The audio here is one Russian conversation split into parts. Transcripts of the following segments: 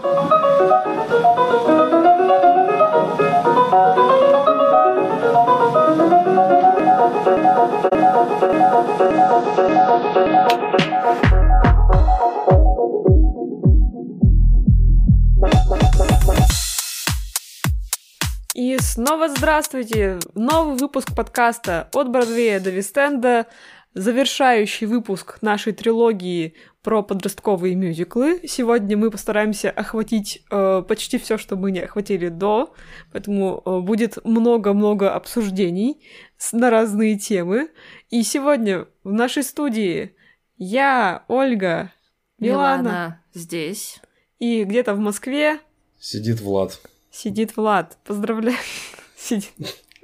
И снова здравствуйте! Новый выпуск подкаста «От Бродвея до Вест-Энда», завершающий выпуск нашей трилогии про подростковые мюзиклы. Сегодня мы постараемся охватить почти все, что мы не охватили до, поэтому будет много-много обсуждений на разные темы. И сегодня в нашей студии я, Ольга, Милана здесь. И где-то в Москве сидит Влад. Поздравляю. Сидит.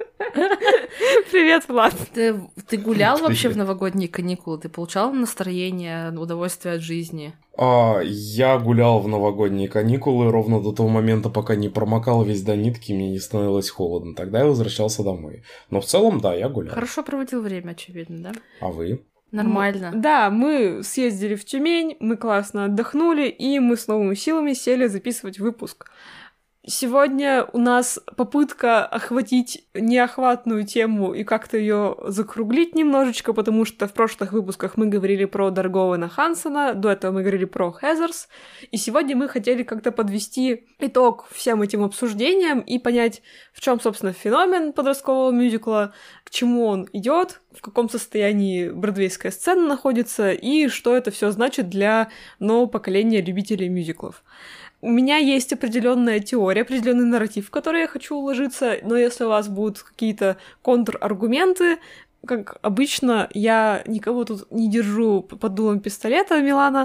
Привет, Влад. Ты гулял вообще в новогодние каникулы? Ты получал настроение, удовольствие от жизни? Я гулял в новогодние каникулы ровно до того момента, пока не промокал весь до нитки, мне не становилось холодно. Тогда я возвращался домой. Но в целом, да, я гулял. Хорошо проводил время, очевидно, да? А вы? Нормально. Да, мы съездили в Тюмень, мы классно отдохнули, и мы с новыми силами сели записывать выпуск. Сегодня у нас попытка охватить неохватную тему и как-то ее закруглить немножечко, потому что в прошлых выпусках мы говорили про Дарго Уэна Хансона, до этого мы говорили про Хезерс, и сегодня мы хотели как-то подвести итог всем этим обсуждениям и понять, в чем, собственно, феномен подросткового мюзикла, к чему он идет, в каком состоянии бродвейская сцена находится и что это все значит для нового поколения любителей мюзиклов. У меня есть определенная теория, определенный нарратив, в который я хочу уложиться, но если у вас будут какие-то контраргументы, как обычно, я никого тут не держу под дулом пистолета, Милана.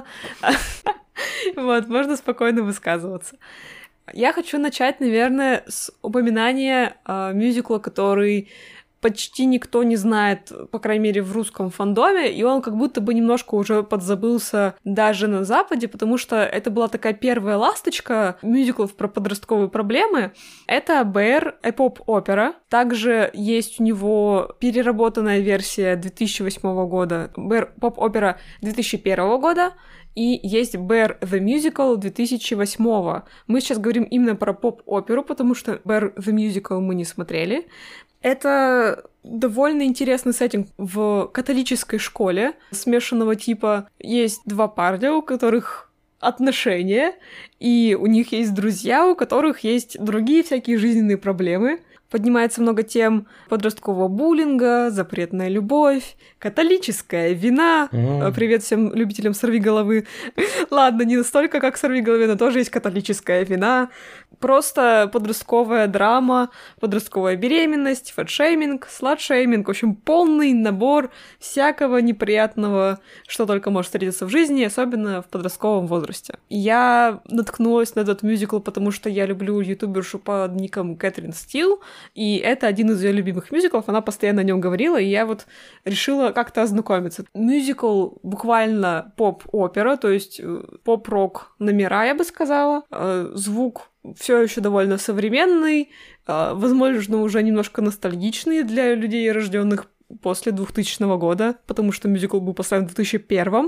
Вот, можно спокойно высказываться. Я хочу начать, наверное, с упоминания мюзикла, который почти никто не знает, по крайней мере, в русском фандоме, и он как будто бы немножко уже подзабылся даже на Западе, потому что это была такая первая ласточка мюзиклов про подростковые проблемы. Это Bear, поп-опера. Также есть у него переработанная версия 2008 года, Bear, поп-опера 2001 года, и есть Bear the Musical 2008. Мы сейчас говорим именно про поп-оперу, потому что Bear the Musical мы не смотрели. Это довольно интересный сеттинг в католической школе смешанного типа. Есть два парня, у которых отношения, и у них есть друзья, у которых есть другие всякие жизненные проблемы. Поднимается много тем подросткового буллинга, запретная любовь, католическая вина. Привет всем любителям сорвиголовы. Ладно, не настолько, как сорвиголовы, но тоже есть католическая вина. Просто подростковая драма, подростковая беременность, фэтшейминг, сладшейминг. В общем, полный набор всякого неприятного, что только может встретиться в жизни, особенно в подростковом возрасте. Я наткнулась на этот мюзикл, потому что я люблю ютубершу под ником Кэтрин Стил, и это один из ее любимых мюзиклов, она постоянно о нем говорила, и я вот решила как-то ознакомиться. Мюзикл буквально поп-опера, то есть поп-рок номера, я бы сказала. Звук все еще довольно современный, возможно, уже немножко ностальгичный для людей, рожденных после 2000 года, потому что мюзикл был поставлен в 2001,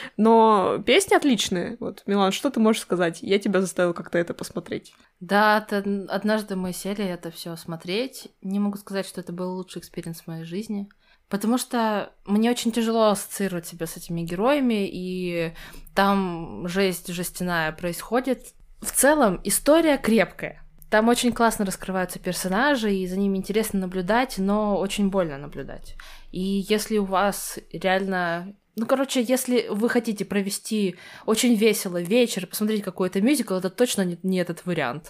но песни отличные. Вот, Милан, что ты можешь сказать? Я тебя заставила как-то это посмотреть. Да, однажды мы сели это все смотреть. Не могу сказать, что это был лучший экспириенс в моей жизни, потому что мне очень тяжело ассоциировать себя с этими героями, и там жесть жестяная происходит. В целом, история крепкая. Там очень классно раскрываются персонажи, и за ними интересно наблюдать, но очень больно наблюдать. И если у вас реально... если вы хотите провести очень весело вечер, посмотреть какой-то мюзикл, это точно не этот вариант.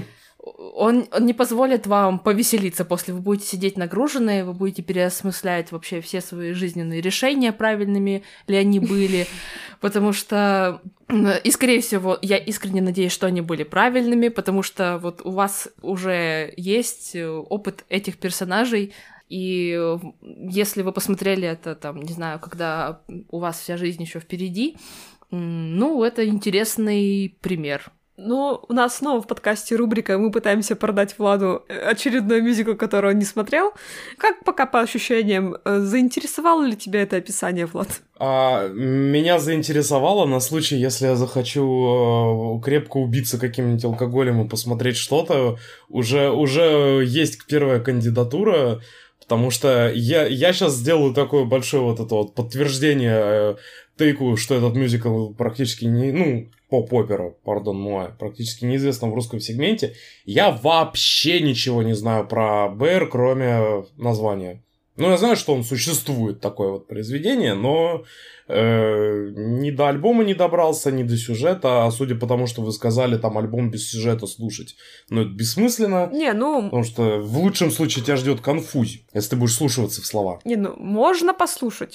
Он не позволит вам повеселиться после. Вы будете сидеть нагруженные, вы будете переосмыслять вообще все свои жизненные решения, правильными ли они были, потому что... И, скорее всего, я искренне надеюсь, что они были правильными, потому что вот у вас уже есть опыт этих персонажей, и если вы посмотрели это, там, не знаю, когда у вас вся жизнь еще впереди, это интересный пример. Ну, у нас снова в подкасте рубрика «Мы пытаемся продать Владу очередной мюзикл, который он не смотрел». Как пока по ощущениям, заинтересовало ли тебя это описание, Влад? Меня заинтересовало на случай, если я захочу крепко убиться каким-нибудь алкоголем и посмотреть что-то. Уже есть первая кандидатура, потому что я сейчас сделаю такое большое вот это вот подтверждение тейку, что этот мюзикл практически не... поп-опера, практически неизвестна в русском сегменте. Я вообще ничего не знаю про БР, кроме названия. Я знаю, что он существует, такое вот произведение, но ни до альбома не добрался, ни до сюжета, а судя по тому, что вы сказали, там альбом без сюжета слушать, это бессмысленно. Потому что в лучшем случае тебя ждет конфузия, если ты будешь слушаться в слова. Можно послушать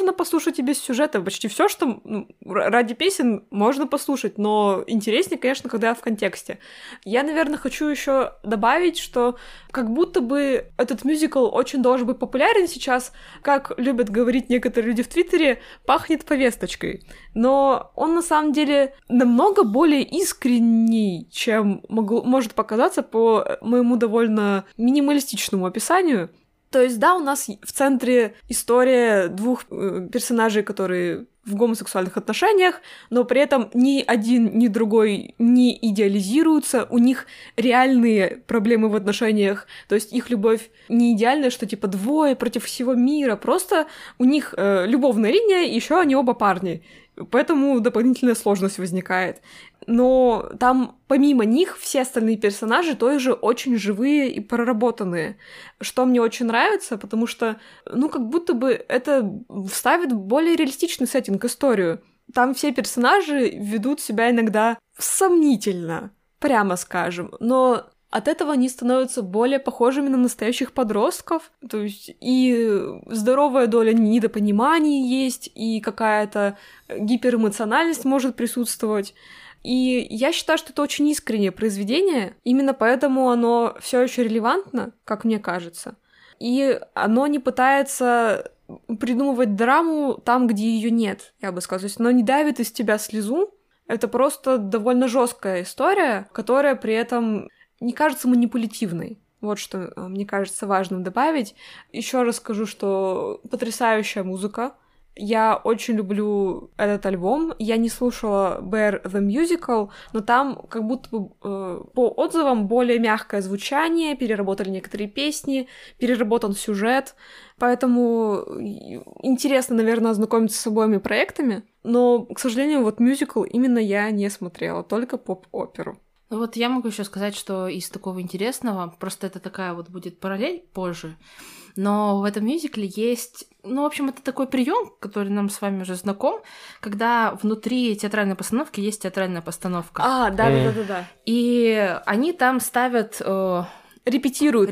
и без сюжета, почти все, что ради песен можно послушать, но интереснее, конечно, когда в контексте. Я, наверное, хочу еще добавить, что как будто бы этот мюзикл очень должен быть популярен сейчас, как любят говорить некоторые люди в Твиттере, пахнет повесточкой. Но он на самом деле намного более искренний, чем может показаться по моему довольно минималистичному описанию. То есть, да, у нас в центре история двух персонажей, которые в гомосексуальных отношениях, но при этом ни один, ни другой не идеализируются, у них реальные проблемы в отношениях, то есть их любовь не идеальная, что типа двое против всего мира, просто у них любовная линия, еще они оба парни, поэтому дополнительная сложность возникает. Но там помимо них все остальные персонажи тоже очень живые и проработанные, что мне очень нравится, потому что, как будто бы это вставит в более реалистичный сеттинг историю. Там все персонажи ведут себя иногда сомнительно, прямо скажем, но от этого они становятся более похожими на настоящих подростков, то есть и здоровая доля недопониманий есть, и какая-то гиперэмоциональность может присутствовать. И я считаю, что это очень искреннее произведение, именно поэтому оно все еще релевантно, как мне кажется. И оно не пытается придумывать драму там, где ее нет, я бы сказала. То есть оно не давит из тебя слезу. Это просто довольно жесткая история, которая при этом не кажется манипулятивной. Вот что мне кажется важным добавить. Еще раз скажу, что потрясающая музыка. Я очень люблю этот альбом. Я не слушала Bear the Musical, но там как будто бы по отзывам более мягкое звучание, переработали некоторые песни, переработан сюжет. Поэтому интересно, наверное, ознакомиться с обоими проектами. Но, к сожалению, вот мюзикл именно я не смотрела, только поп-оперу. Вот я могу еще сказать, что из такого интересного, просто это такая вот будет параллель позже, но в этом мюзикле есть, в общем, это такой прием, который нам с вами уже знаком, когда внутри театральной постановки есть театральная постановка. Да. И они там ставят... Репетируют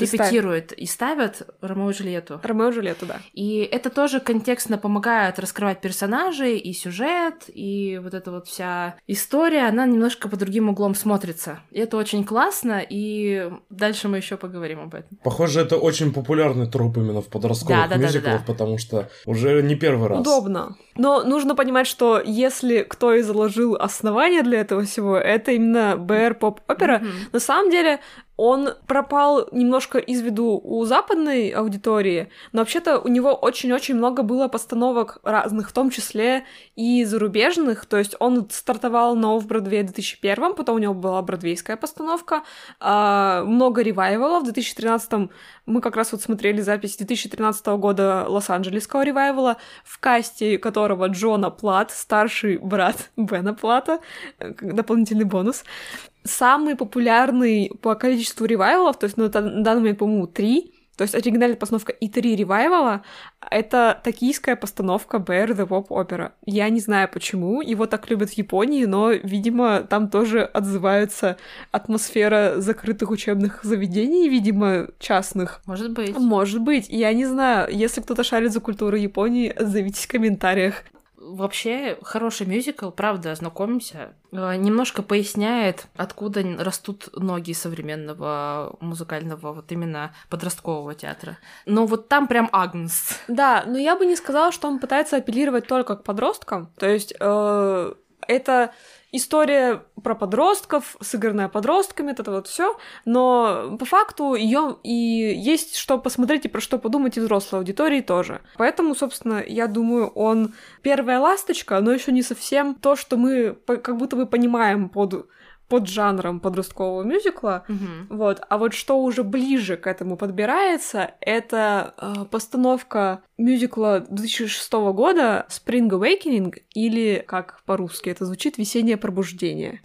и ставят Ромео и Джульетту. Ромео и Джульетту, да. И это тоже контекстно помогает раскрывать персонажей и сюжет, и вот эта вот вся история, она немножко под другим углом смотрится. И это очень классно, и дальше мы еще поговорим об этом. Похоже, это очень популярный троп именно в подростковых мюзиклах, потому что уже не первый раз. Удобно. Но нужно понимать, что если кто и заложил основания для этого всего, это именно БР поп-опера. На самом деле он пропал немножко из виду у западной аудитории, но вообще-то у него очень-очень много было постановок разных, в том числе и зарубежных, то есть он стартовал на Офф-Бродвее в 2001, потом у него была бродвейская постановка, много ревайвалов, в 2013 мы как раз вот смотрели запись 2013 года Лос-Анджелесского ревайвала, в касте которого Джона Плат, старший брат Бена Плата, дополнительный бонус. Самый популярный по количеству ревайвалов, то есть на данный момент, по-моему, 3, то есть оригинальная постановка и 3 ревайвала, это токийская постановка Bear the Pop Opera. Я не знаю, почему его так любят в Японии, но, видимо, там тоже отзывается атмосфера закрытых учебных заведений, видимо, частных. Может быть. Может быть. Я не знаю. Если кто-то шарит за культуру Японии, отзовитесь в комментариях. Вообще, хороший мюзикл, правда, ознакомимся. Немножко поясняет, откуда растут ноги современного музыкального, вот именно подросткового театра. Но вот там прям Агнес. Да, но я бы не сказала, что он пытается апеллировать только к подросткам. То есть Это история про подростков, сыгранная подростками, это вот все, но по факту ее и есть что посмотреть и про что подумать и взрослой аудитории тоже. Поэтому, собственно, я думаю, он первая ласточка, но еще не совсем то, что мы как будто бы понимаем под жанром подросткового мюзикла. Вот. А вот что уже ближе к этому подбирается, это постановка мюзикла 2006 года Spring Awakening, или, как по-русски это звучит, «Весеннее пробуждение».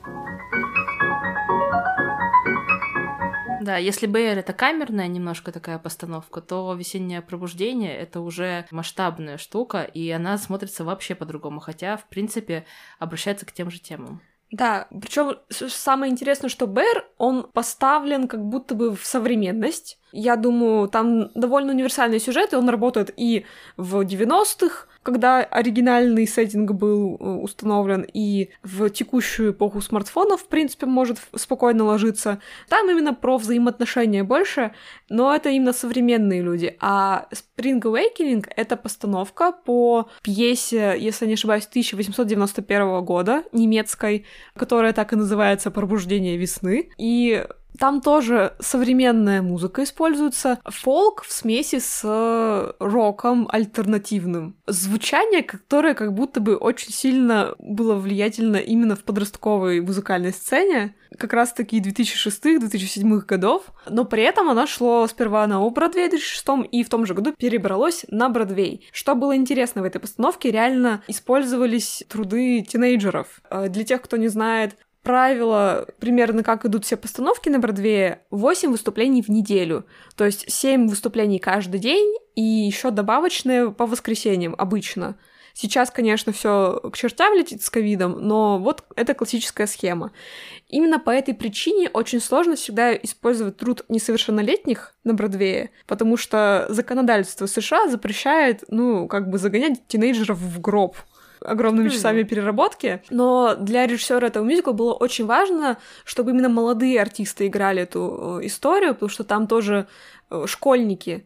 Да, если Бэйр — это камерная немножко такая постановка, то «Весеннее пробуждение» — это уже масштабная штука, и она смотрится вообще по-другому, хотя, в принципе, обращается к тем же темам. Да, причем самое интересное, что Бэйр, он поставлен как будто бы в современность. Я думаю, там довольно универсальный сюжет, и он работает и в 90-х, когда оригинальный сеттинг был установлен, и в текущую эпоху смартфонов, в принципе, может спокойно ложиться. Там именно про взаимоотношения больше, но это именно современные люди. А Spring Awakening — это постановка по пьесе, если не ошибаюсь, 1891 года, немецкой, которая так и называется «Пробуждение весны». И там тоже современная музыка используется, фолк в смеси с роком альтернативным. Звучание, которое как будто бы очень сильно было влиятельно именно в подростковой музыкальной сцене, как раз-таки 2006-2007 годов, но при этом оно шло сперва на Бродвей в 2006 и в том же году перебралось на Бродвей. Что было интересно в этой постановке, реально использовались труды тинейджеров. Для тех, кто не знает, правило, примерно как идут все постановки на Бродвее, 8 выступлений в неделю. То есть 7 выступлений каждый день и еще добавочные по воскресеньям обычно. Сейчас, конечно, все к чертям летит с ковидом, но вот это классическая схема. Именно по этой причине очень сложно всегда использовать труд несовершеннолетних на Бродвее, потому что законодательство США запрещает, загонять тинейджеров в гроб огромными часами переработки, но для режиссера этого мюзикла было очень важно, чтобы именно молодые артисты играли эту историю, потому что там тоже школьники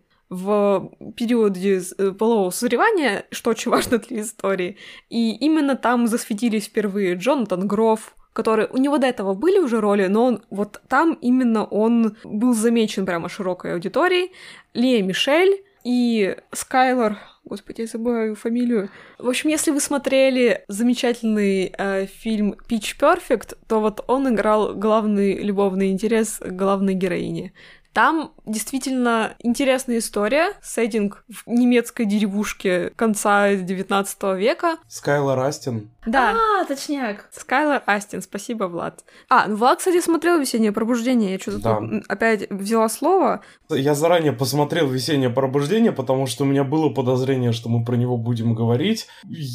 в периоде полового созревания, что очень важно для истории, и именно там засветились впервые Джонатан Гроф, который... У него до этого были уже роли, но вот там именно он был замечен прямо широкой аудиторией, Лея Мишель и Скайлор... Господи, я забываю фамилию. В общем, если вы смотрели замечательный фильм «Pitch Perfect», то вот он играл главный любовный интерес главной героини. Там действительно интересная история, сеттинг в немецкой деревушке конца 19 века. Скайлор Астин. Да. Точняк. Скайлор Астин, спасибо, Влад. Влад, кстати, смотрел «Весеннее пробуждение», я что-то тут опять взяла слово. Я заранее посмотрел «Весеннее пробуждение», потому что у меня было подозрение, что мы про него будем говорить.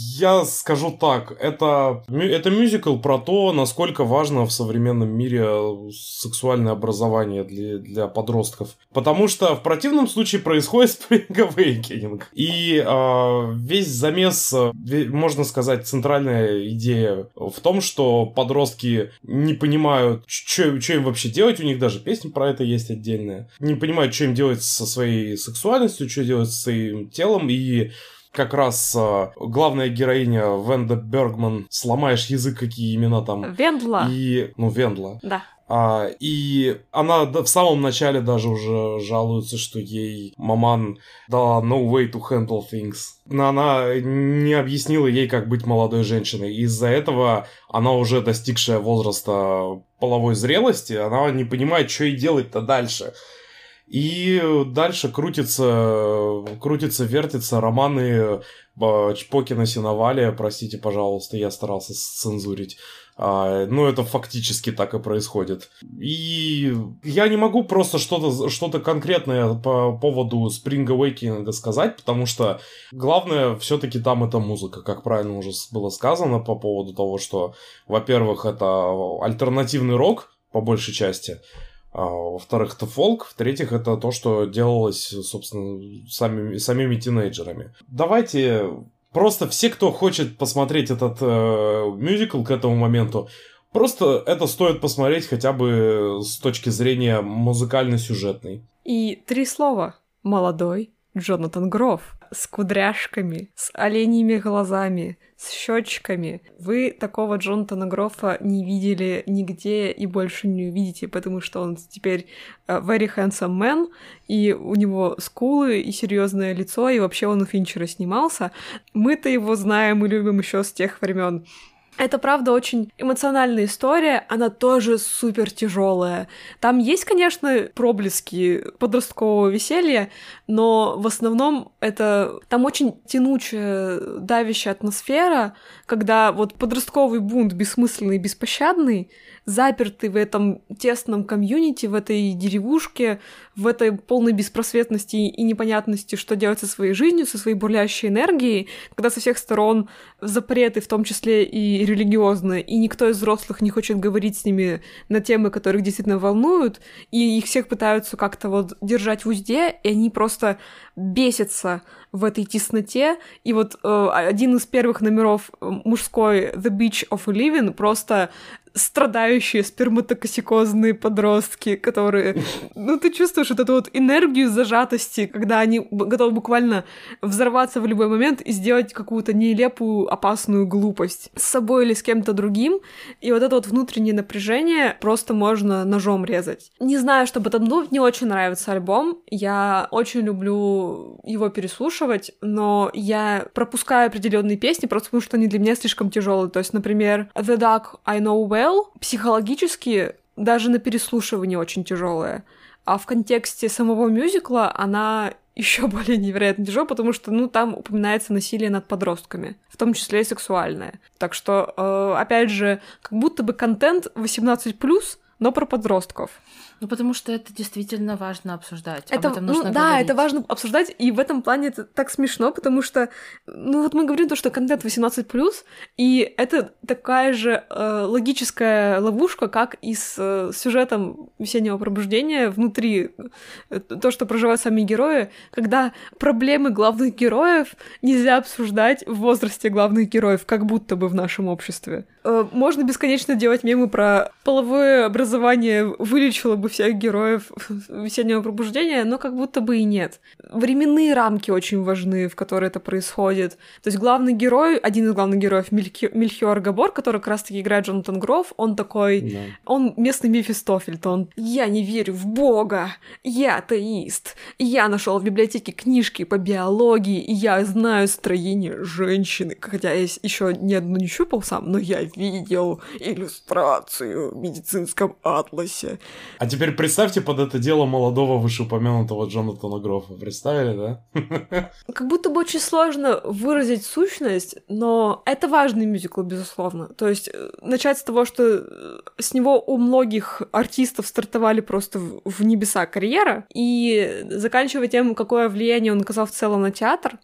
Я скажу так, это мюзикл про то, насколько важно в современном мире сексуальное образование для подростков. Потому что в противном случае происходит Spring Awakening. И весь замес, можно сказать, центральная идея в том, что подростки не понимают, что им вообще делать. У них даже песня про это есть отдельная. Не понимают, что им делать со своей сексуальностью, что делать со своим телом. И как раз главная героиня Венда Бергман, сломаешь язык, какие имена там. Вендла. Вендла. Да. И она в самом начале даже уже жалуется, что ей маман дала no way to handle things. Но она не объяснила ей, как быть молодой женщиной. Из-за этого она уже достигшая возраста половой зрелости, она не понимает, что ей делать-то дальше. И дальше вертятся романы Чпокина Синовалия, простите, пожалуйста, я старался цензурить. Это фактически так и происходит. И я не могу просто что-то конкретное по поводу Spring Awakening сказать, потому что главное все-таки там это музыка, как правильно уже было сказано по поводу того, что, во-первых, это альтернативный рок, по большей части, во-вторых, это фолк, в-третьих, это то, что делалось, собственно, самими тинейджерами. Давайте... Просто все, кто хочет посмотреть этот мюзикл к этому моменту, просто это стоит посмотреть хотя бы с точки зрения музыкально-сюжетной. И 3 слова. Молодой Джонатан Гроф с кудряшками, с оленьими глазами, с щечками. Вы такого Джонатана Грофа не видели нигде и больше не увидите, потому что он теперь very handsome man, и у него скулы и серьезное лицо, и вообще он у Финчера снимался. Мы-то его знаем и любим еще с тех времен. Это, правда, очень эмоциональная история, она тоже супер тяжелая. Там есть, конечно, проблески подросткового веселья, но в основном это... Там очень тянучая, давящая атмосфера, когда вот подростковый бунт бессмысленный, беспощадный, запертый в этом тесном комьюнити, в этой деревушке, в этой полной беспросветности и непонятности, что делать со своей жизнью, со своей бурлящей энергией, когда со всех сторон запреты, в том числе и религиозные, и никто из взрослых не хочет говорить с ними на темы, которые их действительно волнуют, и их всех пытаются как-то вот держать в узде, и они просто бесятся в этой тесноте. И вот один из первых номеров мужской The Beach of Living просто страдающие сперматокосикозные подростки, которые... Ну, ты чувствуешь вот эту вот энергию зажатости, когда они готовы буквально взорваться в любой момент и сделать какую-то нелепую, опасную глупость с собой или с кем-то другим. И вот это вот внутреннее напряжение просто можно ножом резать. Не знаю, что об этом думать, мне очень нравится альбом. Я очень люблю его переслушивать, но я пропускаю определенные песни просто потому, что они для меня слишком тяжелые. То есть, например, The Dark I Know Well психологически даже на переслушивании очень тяжелая. А в контексте самого мюзикла она еще более невероятно тяжелая, потому что, ну, там упоминается насилие над подростками, в том числе и сексуальное. Так что, опять же, как будто бы контент 18+, но про подростков. Ну, потому что это действительно важно обсуждать. Это, об этом нужно да, говорить. это важно обсуждать, и в этом плане это так смешно, потому что, ну, вот мы говорим то, что контент 18+, и это такая же логическая ловушка, как и с сюжетом «Весеннего пробуждения» внутри, то, что проживают сами герои, когда проблемы главных героев нельзя обсуждать в возрасте главных героев, как будто бы в нашем обществе. Можно бесконечно делать мемы про половое образование вылечило бы всех героев «Весеннего пробуждения», но как будто бы и нет. Временные рамки очень важны, в которые это происходит. То есть главный герой, один из главных героев, Мельхиор Габор, который как раз-таки играет Джонатан Гроф, он такой... Он местный Мефистофель, то он «Я не верю в Бога, я атеист, я нашел в библиотеке книжки по биологии, и я знаю строение женщины, хотя я еще ни одну не щупал сам, но я видел иллюстрацию в медицинском атласе». А теперь представьте под это дело молодого вышеупомянутого Джонатана Грофа. Представили, да? Как будто бы очень сложно выразить сущность, но это важный мюзикл, безусловно. То есть начать с того, что с него у многих артистов стартовали просто в небеса карьера, и заканчивая тем, какое влияние он оказал в целом на театр,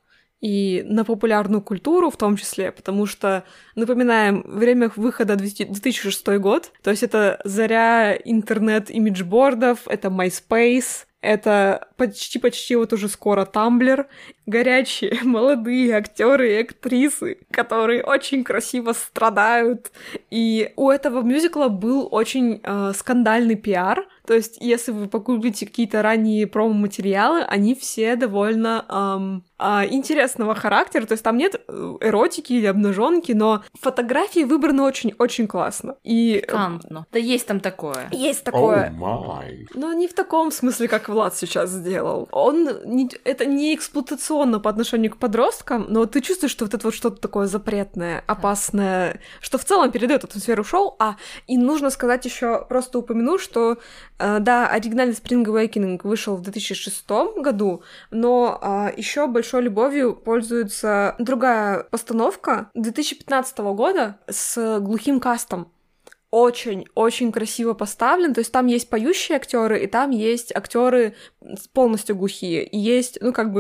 и на популярную культуру в том числе, потому что, напоминаем, время выхода 2006 год, то есть это заря интернет-имиджбордов, это MySpace, это почти вот уже скоро Tumblr, горячие молодые актеры и актрисы, которые очень красиво страдают. И у этого мюзикла был очень скандальный пиар. То есть, если вы погуглите какие-то ранние промо-материалы, они все довольно интересного характера. То есть там нет эротики или обнаженки, но фотографии выбраны очень-очень классно. И пикантно. Да есть там такое. Есть такое. Oh но не в таком смысле, как Влад сейчас сделал. Это не эксплуатационно по отношению к подросткам, но ты чувствуешь, что вот это вот что-то такое запретное, опасное, что в целом передает атмосферу шоу. И нужно сказать еще, просто упомяну, что да, оригинальный Spring Awakening вышел в 2006 году, но еще большой любовью пользуется другая постановка 2015 года с глухим кастом. Очень-очень красиво поставлен. То есть там есть поющие актеры, и там есть актеры полностью глухие. И есть,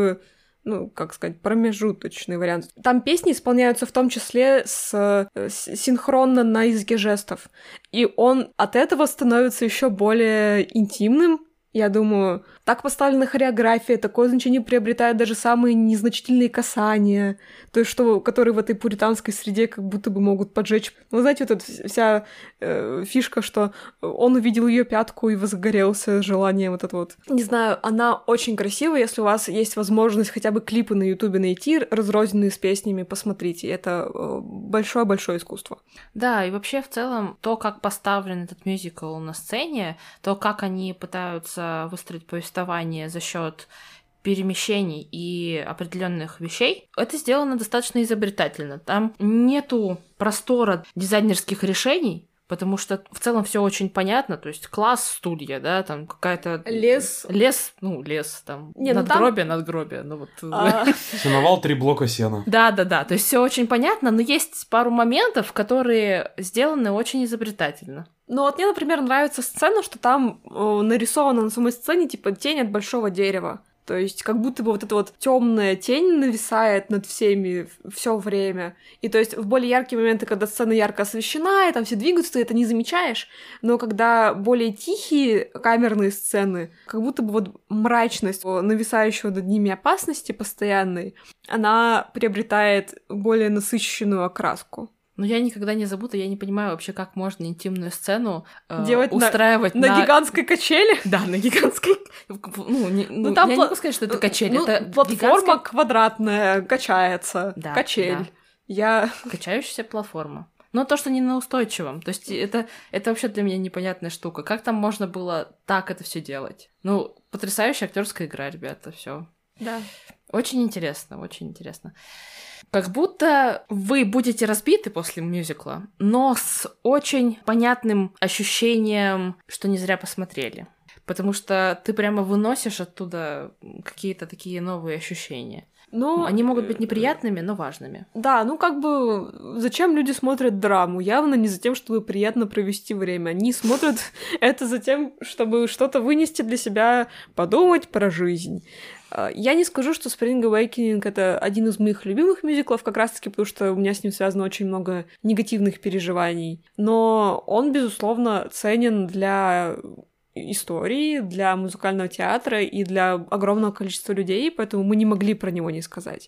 промежуточный вариант. Там песни исполняются в том числе синхронно на языке жестов. И он от этого становится еще более интимным Я думаю, так поставлена хореография, такое значение приобретают даже самые незначительные касания, то есть что, которые в этой пуританской среде как будто бы могут поджечь. Вы знаете, вот эта вся фишка, что он увидел ее пятку и возгорелся желанием вот это вот. Не знаю, она очень красивая, если у вас есть возможность хотя бы клипы на Ютубе найти, разрозненные с песнями, посмотрите. Это большое-большое искусство. Да, и вообще в целом то, как поставлен этот мюзикл на сцене, то, как они пытаются выстроить повествование за счет перемещений и определенных вещей, это сделано достаточно изобретательно. Там нету простора дизайнерских решений, потому что в целом все очень понятно, то есть класс, стулья, да, там какая-то... Лес, там, не, надгробие, ну вот... Сеновал 3 блока сена. Да, то есть все очень понятно, но есть пару моментов, которые сделаны очень изобретательно. Ну вот мне, например, нравится сцена, что там нарисована на самой сцене типа тень от большого дерева. То есть как будто бы вот эта вот темная тень нависает над всеми все время. И то есть в более яркие моменты, когда сцена ярко освещена, и там все двигаются, ты это не замечаешь. Но когда более тихие камерные сцены, как будто бы вот мрачность нависающего над ними опасности постоянной, она приобретает более насыщенную окраску. Ну, я никогда не забуду, я не понимаю вообще, как можно интимную сцену делать устраивать на гигантской качели. Да, на гигантской. Там я не могу сказать, что это качель. Это платформа квадратная качается. Да, качель. Да. Качающаяся платформа. Но то, что не на устойчивом. То есть это вообще для меня непонятная штука. Как там можно было так это все делать? Ну, потрясающая актерская игра, ребята, все. Да. Очень интересно, очень интересно. Как будто вы будете разбиты после мюзикла, но с очень понятным ощущением, что не зря посмотрели. Потому что ты прямо выносишь оттуда какие-то такие новые ощущения. Ну, они могут быть неприятными, но важными. Да, ну как бы зачем люди смотрят драму? Явно не за тем, чтобы приятно провести время. Они смотрят это за тем, чтобы что-то вынести для себя, подумать про жизнь. Я не скажу, что Spring Awakening — это один из моих любимых мюзиклов, как раз-таки потому, что у меня с ним связано очень много негативных переживаний. Но он, безусловно, ценен для истории, для музыкального театра и для огромного количества людей, поэтому мы не могли про него не сказать.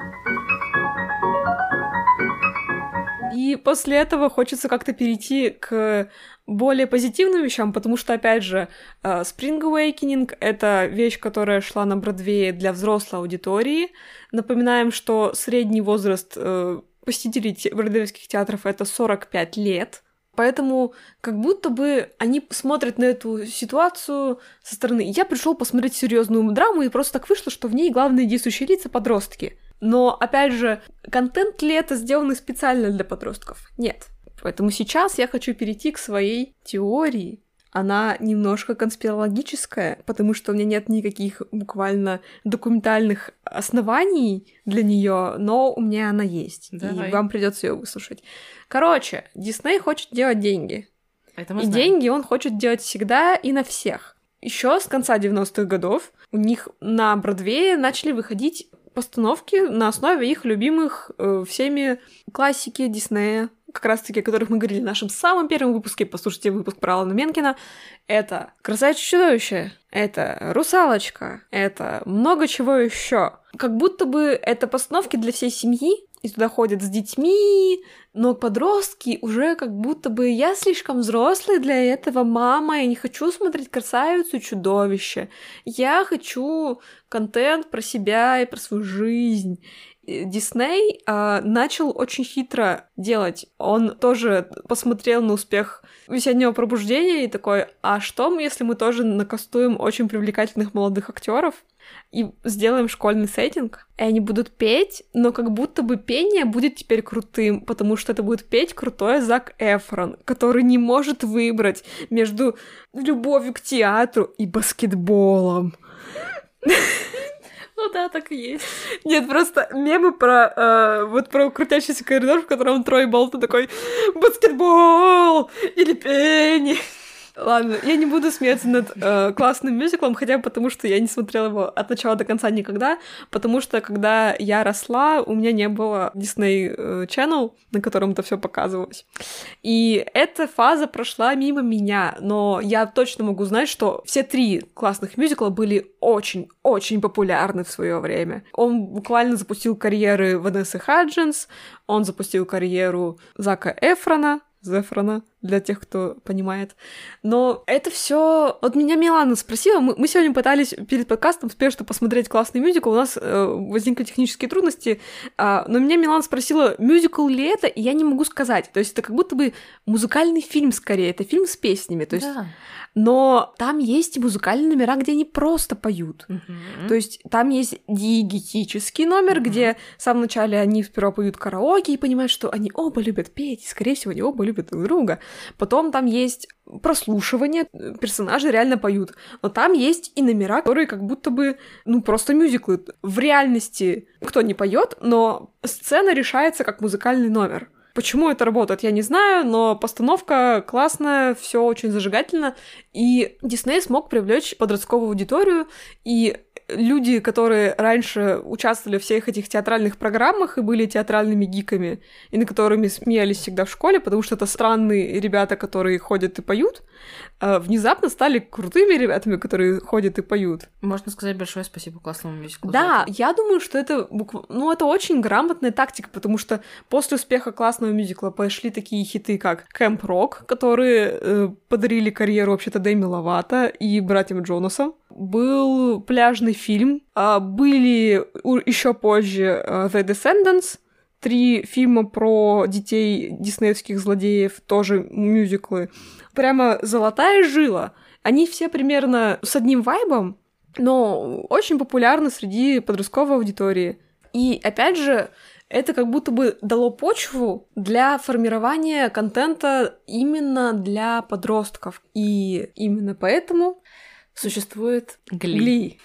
И после этого хочется как-то перейти к более позитивным вещам, потому что, опять же, Spring Awakening — это вещь, которая шла на Бродвее для взрослой аудитории. Напоминаем, что средний возраст посетителей бродвейских театров — это 45 лет. Поэтому как будто бы они смотрят на эту ситуацию со стороны. Я пришел посмотреть серьезную драму, и просто так вышло, что в ней главные действующие лица — подростки. Но, опять же, контент ли это сделанный специально для подростков? Нет. Поэтому сейчас я хочу перейти к своей теории. Она немножко конспирологическая, потому что у меня нет никаких буквально документальных оснований для нее, но у меня она есть. Давай. И вам придется ее выслушать. Короче, Дисней хочет делать деньги. Это мы и знаем. Деньги он хочет делать всегда и на всех. Еще с конца 90-х годов у них на Бродвее начали выходить постановки на основе их любимых всеми классики Диснея, как раз-таки, о которых мы говорили в нашем самом первом выпуске. Послушайте выпуск про Алана Менкена. Это «Красавица и чудовище», это «Русалочка», это много чего еще. Как будто бы это постановки для всей семьи, и туда ходят с детьми, но подростки уже как будто бы я слишком взрослый для этого, мама, я не хочу смотреть «Красавицу и чудовище». Я хочу контент про себя и про свою жизнь. Дисней начал очень хитро делать. Он тоже посмотрел на успех «Весеннего пробуждения» и такой, а что, если мы тоже накастуем очень привлекательных молодых актеров и сделаем школьный сеттинг? И они будут петь, но как будто бы пение будет теперь крутым, потому что это будет петь крутой Зак Эфрон, который не может выбрать между любовью к театру и баскетболом. Ну да, так и есть. Нет, просто мемы про крутящийся коридор, в котором Трой Болтон такой «баскетбол» или «пение». Ладно, я не буду смеяться над классным мюзиклом, хотя бы потому, что я не смотрела его от начала до конца никогда, потому что, когда я росла, у меня не было Disney Channel, на котором это все показывалось. И эта фаза прошла мимо меня, но я точно могу знать, что все 3 классных мюзикла были очень-очень популярны в свое время. Он буквально запустил карьеры Ванессы Хаджинс, он запустил карьеру Зака Эфрона, Зефрона, для тех, кто понимает. Но это все. Вот меня Милана спросила, мы сегодня пытались перед подкастом спешно посмотреть классный мюзикл, у нас возникли технические трудности, но меня Милана спросила, мюзикл ли это, и я не могу сказать. То есть это как будто бы музыкальный фильм скорее, это фильм с песнями. То есть... Да. Но там есть и музыкальные номера, где они просто поют. То есть там есть диегетический номер, где в самом начале они сперва поют караоке и понимают, что они оба любят петь, и, скорее всего, они оба любят друг друга. Потом там есть прослушивание, персонажи реально поют. Но там есть и номера, которые как будто бы, просто мюзиклы. В реальности никто не поет, но сцена решается как музыкальный номер. Почему это работает, я не знаю, но постановка классная, все очень зажигательно, и Дисней смог привлечь подростковую аудиторию, и люди, которые раньше участвовали в всех этих театральных программах и были театральными гиками, и над которыми смеялись всегда в школе, потому что это странные ребята, которые ходят и поют, внезапно стали крутыми ребятами, которые ходят и поют. Можно сказать большое спасибо классному мюзиклу. Да, я думаю, что это это очень грамотная тактика, потому что после успеха классного мюзикла пошли такие хиты, как Camp Rock, которые подарили карьеру вообще-то Дэми Ловато и братьям Джонасам. Был пляжный фильм, были еще позже The Descendants, 3 фильма про детей диснеевских злодеев, тоже мюзиклы. Прямо золотая жила. Они все примерно с одним вайбом, но очень популярны среди подростковой аудитории. И, опять же, это как будто бы дало почву для формирования контента именно для подростков. И именно поэтому существует Гли.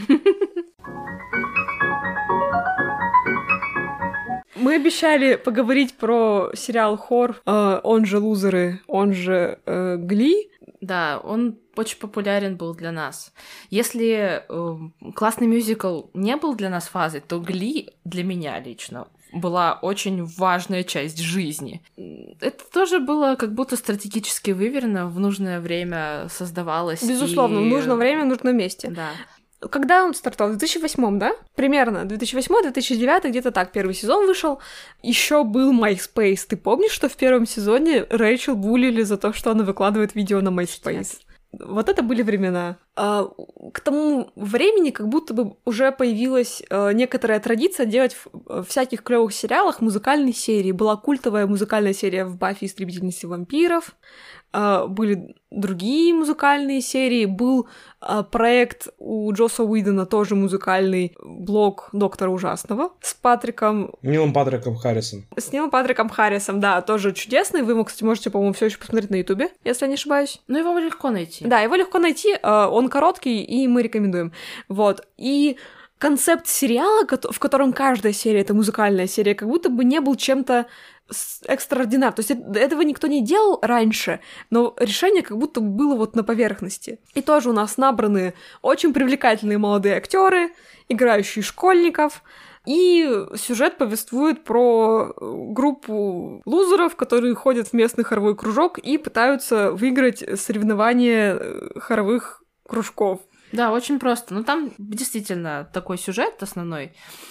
Мы обещали поговорить про сериал «Хор», он же «Лузеры», он же «Гли». Да, он очень популярен был для нас. Если классный мюзикл не был для нас фазой, то «Гли» для меня лично была очень важная часть жизни. Это тоже было как будто стратегически выверено, в нужное время создавалось. Безусловно, в нужное время, в нужном месте. Да. Когда он стартовал? В 2008, да? Примерно. 2008-2009, где-то так. Первый сезон вышел. Еще был MySpace. Ты помнишь, что в первом сезоне Рэйчел булили за то, что она выкладывает видео на MySpace? Вот это были времена. К тому времени как будто бы уже появилась некоторая традиция делать в всяких клёвых сериалах музыкальные серии. Была культовая музыкальная серия в «Баффи. Истребительница вампиров», были другие музыкальные серии, был проект у Джосса Уидона, тоже музыкальный, блог «Доктора Ужасного» с Патриком... Нилом Патриком Харрисом. С Нилом Патриком Харрисом, да, тоже чудесный. Вы его, кстати, можете, по-моему, все еще посмотреть на Ютубе, если я не ошибаюсь. Ну, его легко найти. Да, его легко найти, он короткий, и мы рекомендуем. Вот, и концепт сериала, в котором каждая серия — это музыкальная серия, как будто бы не был чем-то экстраординарным. То есть этого никто не делал раньше, но решение как будто было вот на поверхности. И тоже у нас набраны очень привлекательные молодые актеры, играющие школьников, и сюжет повествует про группу лузеров, которые ходят в местный хоровой кружок и пытаются выиграть соревнования хоровых кружков. Да, очень просто. Ну, там действительно такой сюжет основной,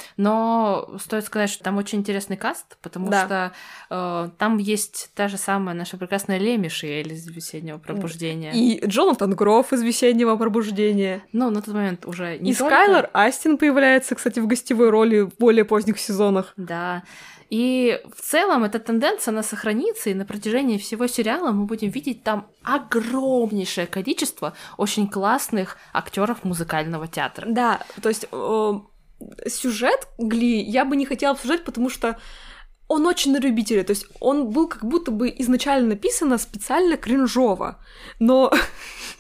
но стоит сказать, что там очень интересный каст, потому что там есть та же самая наша прекрасная Леми Шиэль из «Весеннего пробуждения». И Джонатан Грофф из «Весеннего пробуждения». Ну, на тот момент уже не и только... Скайлер Астин появляется, кстати, в гостевой роли в более поздних сезонах. Да. И в целом эта тенденция, она сохранится, и на протяжении всего сериала мы будем видеть там огромнейшее количество очень классных актеров музыкального театра. Да, то есть сюжет Гли я бы не хотела обсуждать, потому что он очень на любителя, то есть он был как будто бы изначально написан специально кринжово, но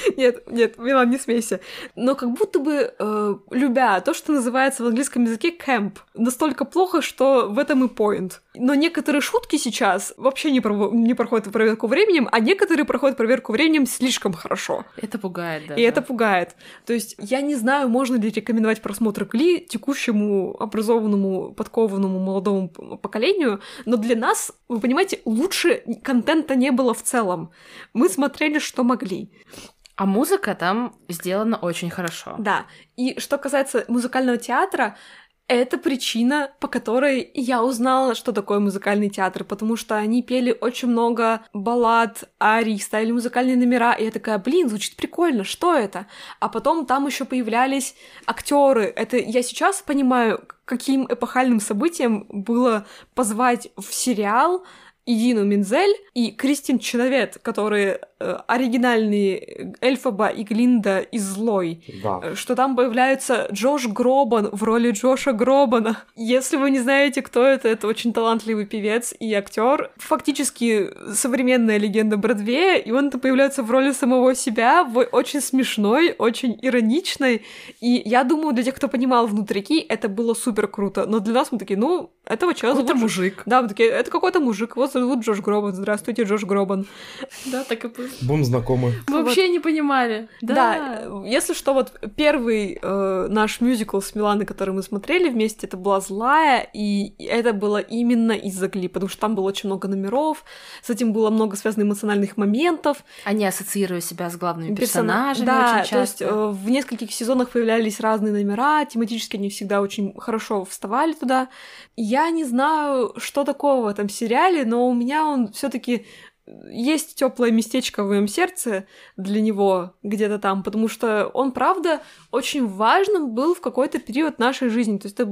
Нет, Милан, не смейся. Но как будто бы, любя то, что называется в английском языке camp, настолько плохо, что в этом и point. Но некоторые шутки сейчас вообще не проходят проверку временем, а некоторые проходят проверку временем слишком хорошо. Это пугает, да. И это пугает. То есть я не знаю, можно ли рекомендовать просмотр Гли текущему образованному, подкованному молодому поколению, но для нас, вы понимаете, лучше контента не было в целом. Мы смотрели, что могли. А музыка там сделана очень хорошо. Да. И что касается музыкального театра, это причина, по которой я узнала, что такое музыкальный театр, потому что они пели очень много баллад, арий, ставили музыкальные номера, и я такая, блин, звучит прикольно, что это? А потом там еще появлялись актеры. Это я сейчас понимаю, каким эпохальным событием было позвать в сериал Идину Мензель и Кристин Ченовет, которые оригинальные Эльфаба и Глинда из Злой. Да. Что там появляется Джош Гробан в роли Джоша Гробана. Если вы не знаете, кто это очень талантливый певец и актер, фактически современная легенда Бродвея, и он появляется в роли самого себя, очень смешной, очень ироничной. И я думаю, для тех, кто понимал внутрики, это было супер круто. Но для нас мы такие, ну, этого человека зовут мужик. Да, мы такие, это какой-то мужик, вот зовут Джош Гробан. Здравствуйте, Джош Гробан. Да, так и было. Будем знакомы. Мы вообще не понимали. Да, если что, вот первый наш мюзикл с Миланой, который мы смотрели вместе, это была «Злая», и это было именно из-за Гли, потому что там было очень много номеров, с этим было много связано эмоциональных моментов. Они ассоциируют себя с главными персонажами да, очень часто. То есть в нескольких сезонах появлялись разные номера, тематически они всегда очень хорошо вставали туда. Я не знаю, что такого в этом сериале, но у меня он все таки есть теплое местечко в моем сердце для него где-то там, потому что он, правда, очень важным был в какой-то период нашей жизни. То есть это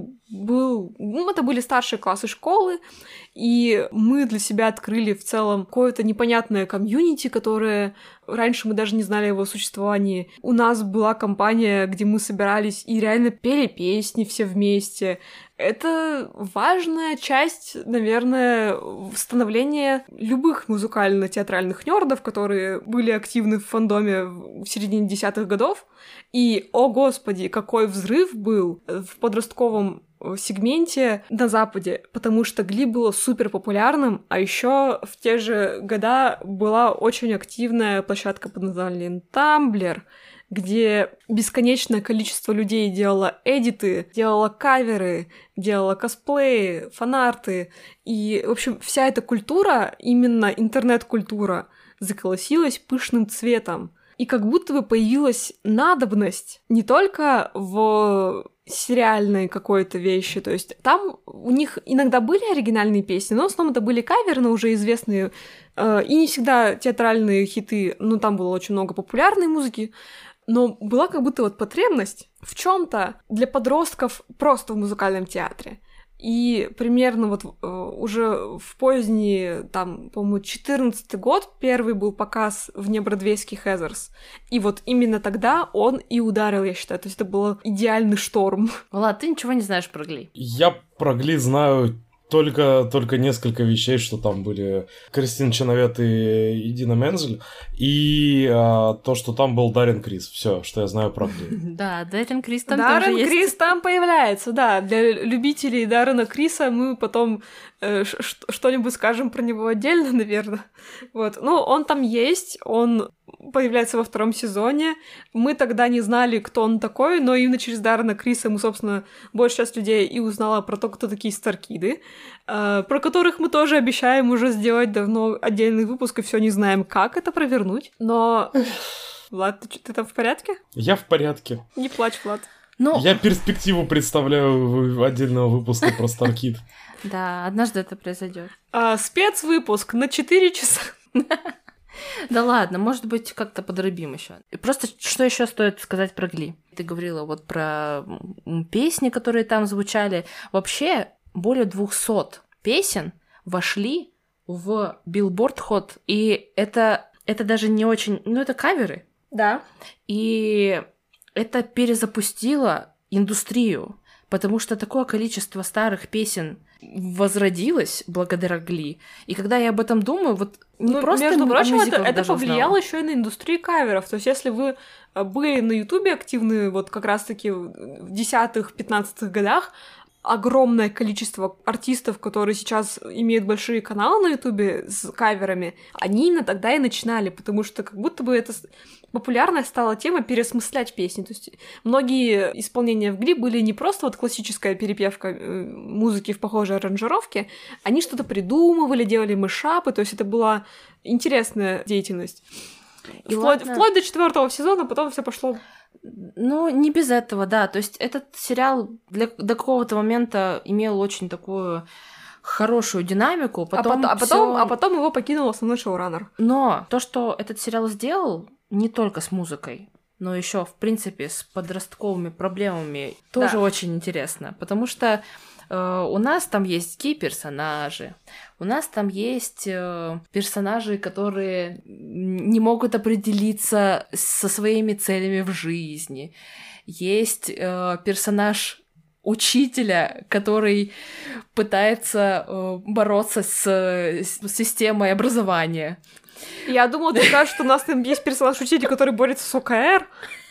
были старшие классы школы, и мы для себя открыли в целом какое-то непонятное комьюнити, которое раньше мы даже не знали о его существовании. У нас была компания, где мы собирались и реально пели песни все вместе. Это важная часть, наверное, становления любых музыкально-театральных нёрдов, которые были активны в фандоме в середине 10-х годов. И, о господи, какой взрыв был в подростковом сегменте на Западе, потому что Гли было супер популярным, а еще в те же года была очень активная площадка под названием Tumblr, где бесконечное количество людей делало эдиты, делало каверы, делало косплеи, фанарты. И, в общем, вся эта культура, именно интернет-культура, заколосилась пышным цветом. И как будто бы появилась надобность не только в сериальной какой-то вещи, то есть там у них иногда были оригинальные песни, но в основном это были каверы на уже известные и не всегда театральные хиты, но там было очень много популярной музыки, но была как будто вот потребность в чем-то для подростков просто в музыкальном театре. И примерно вот уже в поздний, там, по-моему, 14-й год первый был показ вне бродвейских Хезерс. И вот именно тогда он и ударил, я считаю. То есть это был идеальный шторм. Влад, ты ничего не знаешь про Гли? Я про Гли знаю только несколько вещей, что там были Кристин Ченовет и Идина Мензель, и то, что там был Даррен Крис. Все, что я знаю про Гли. Да, Даррен Крис там тоже есть. Даррен Крис там появляется, да. Для любителей Даррена Криса мы потом что-нибудь скажем про него отдельно, наверное. Вот. Ну, он там есть, он появляется во втором сезоне. Мы тогда не знали, кто он такой, но именно через Даррена Криса мы, собственно, большая часть людей и узнала про то, кто такие Старкиды, про которых мы тоже обещаем уже сделать давно отдельный выпуск, и все не знаем, как это провернуть. Но... Влад, ты там в порядке? Я в порядке. Не плачь, Влад. Ну... Я перспективу представляю отдельного выпуска про Старкид. Да, однажды это произойдет. Спецвыпуск на 4 часа. Да ладно, может быть, как-то подрубим еще. Просто что еще стоит сказать про Гли? Ты говорила вот про песни, которые там звучали. Вообще, более 200 песен вошли в Billboard Hot, и это даже не очень... Ну, это каверы. Да. И это перезапустило индустрию, потому что такое количество старых песен возродилось благодаря Гли. И когда я об этом думаю, вот не просто между прочим, мюзикл это даже повлияло узнала. еще и на индустрию каверов. То есть, если вы были на Ютубе активны вот как раз-таки в 10-15 годах, огромное количество артистов, которые сейчас имеют большие каналы на Ютубе с каверами, они именно тогда и начинали, потому что как будто бы это популярная стала тема переосмыслять песни. То есть многие исполнения в Гли были не просто вот классическая перепевка музыки в похожей аранжировке, они что-то придумывали, делали мышапы, то есть это была интересная деятельность. Вплоть до 4-го сезона, потом все пошло. Ну, не без этого, да. То есть этот сериал до какого-то момента имел очень такую хорошую динамику, потом его покинул основной шоураннер. Но то, что этот сериал сделал, не только с музыкой, но еще, в принципе, с подростковыми проблемами, тоже очень интересно. Потому что у нас там есть гей-персонажи, у нас там есть персонажи, которые не могут определиться со своими целями в жизни. Есть персонаж учителя, который пытается бороться с системой образования. Я думала, ты скажешь, что у нас там есть персонаж-учитель, который борется с ОКР.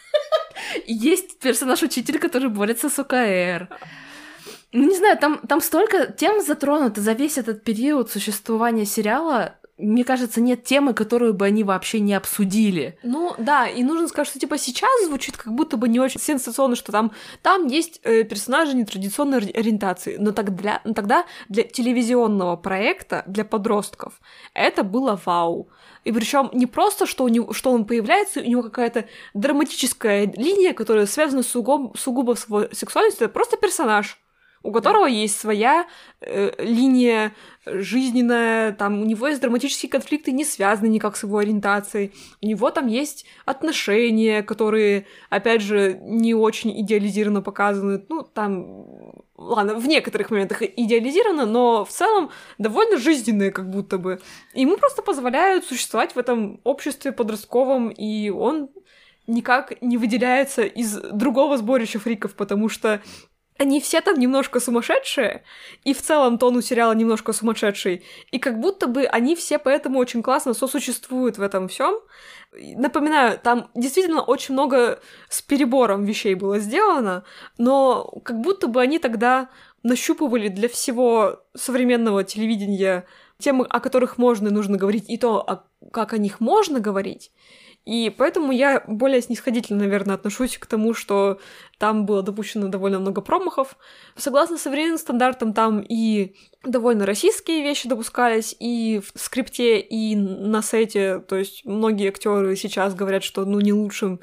Есть персонаж-учитель, который борется с ОКР. Ну, не знаю, там столько тем затронуто за весь этот период существования сериала. Мне кажется, нет темы, которую бы они вообще не обсудили. Ну, да, и нужно сказать, что, типа, сейчас звучит как будто бы не очень сенсационно, что там есть персонажи нетрадиционной ориентации, но тогда для телевизионного проекта, для подростков, это было вау. И причем не просто, что он появляется, у него какая-то драматическая линия, которая связана сугубо с его сексуальностью, это просто персонаж, у которого есть своя линия жизненная, там у него есть драматические конфликты, не связанные никак с его ориентацией, у него там есть отношения, которые, опять же, не очень идеализированно показаны, ну, там, ладно, в некоторых моментах идеализировано, но в целом довольно жизненные как будто бы. И ему просто позволяют существовать в этом обществе подростковом, и он никак не выделяется из другого сборища фриков, потому что они все там немножко сумасшедшие, и в целом тон у сериала немножко сумасшедший, и как будто бы они все поэтому очень классно сосуществуют в этом всем. Напоминаю, там действительно очень много с перебором вещей было сделано, но как будто бы они тогда нащупывали для всего современного телевидения темы, о которых можно и нужно говорить, и то, как о них можно говорить. И поэтому я более снисходительно, наверное, отношусь к тому, что там было допущено довольно много промахов. Согласно современным стандартам, там и довольно российские вещи допускались, и в скрипте, и на сете. То есть многие актеры сейчас говорят, что не лучшим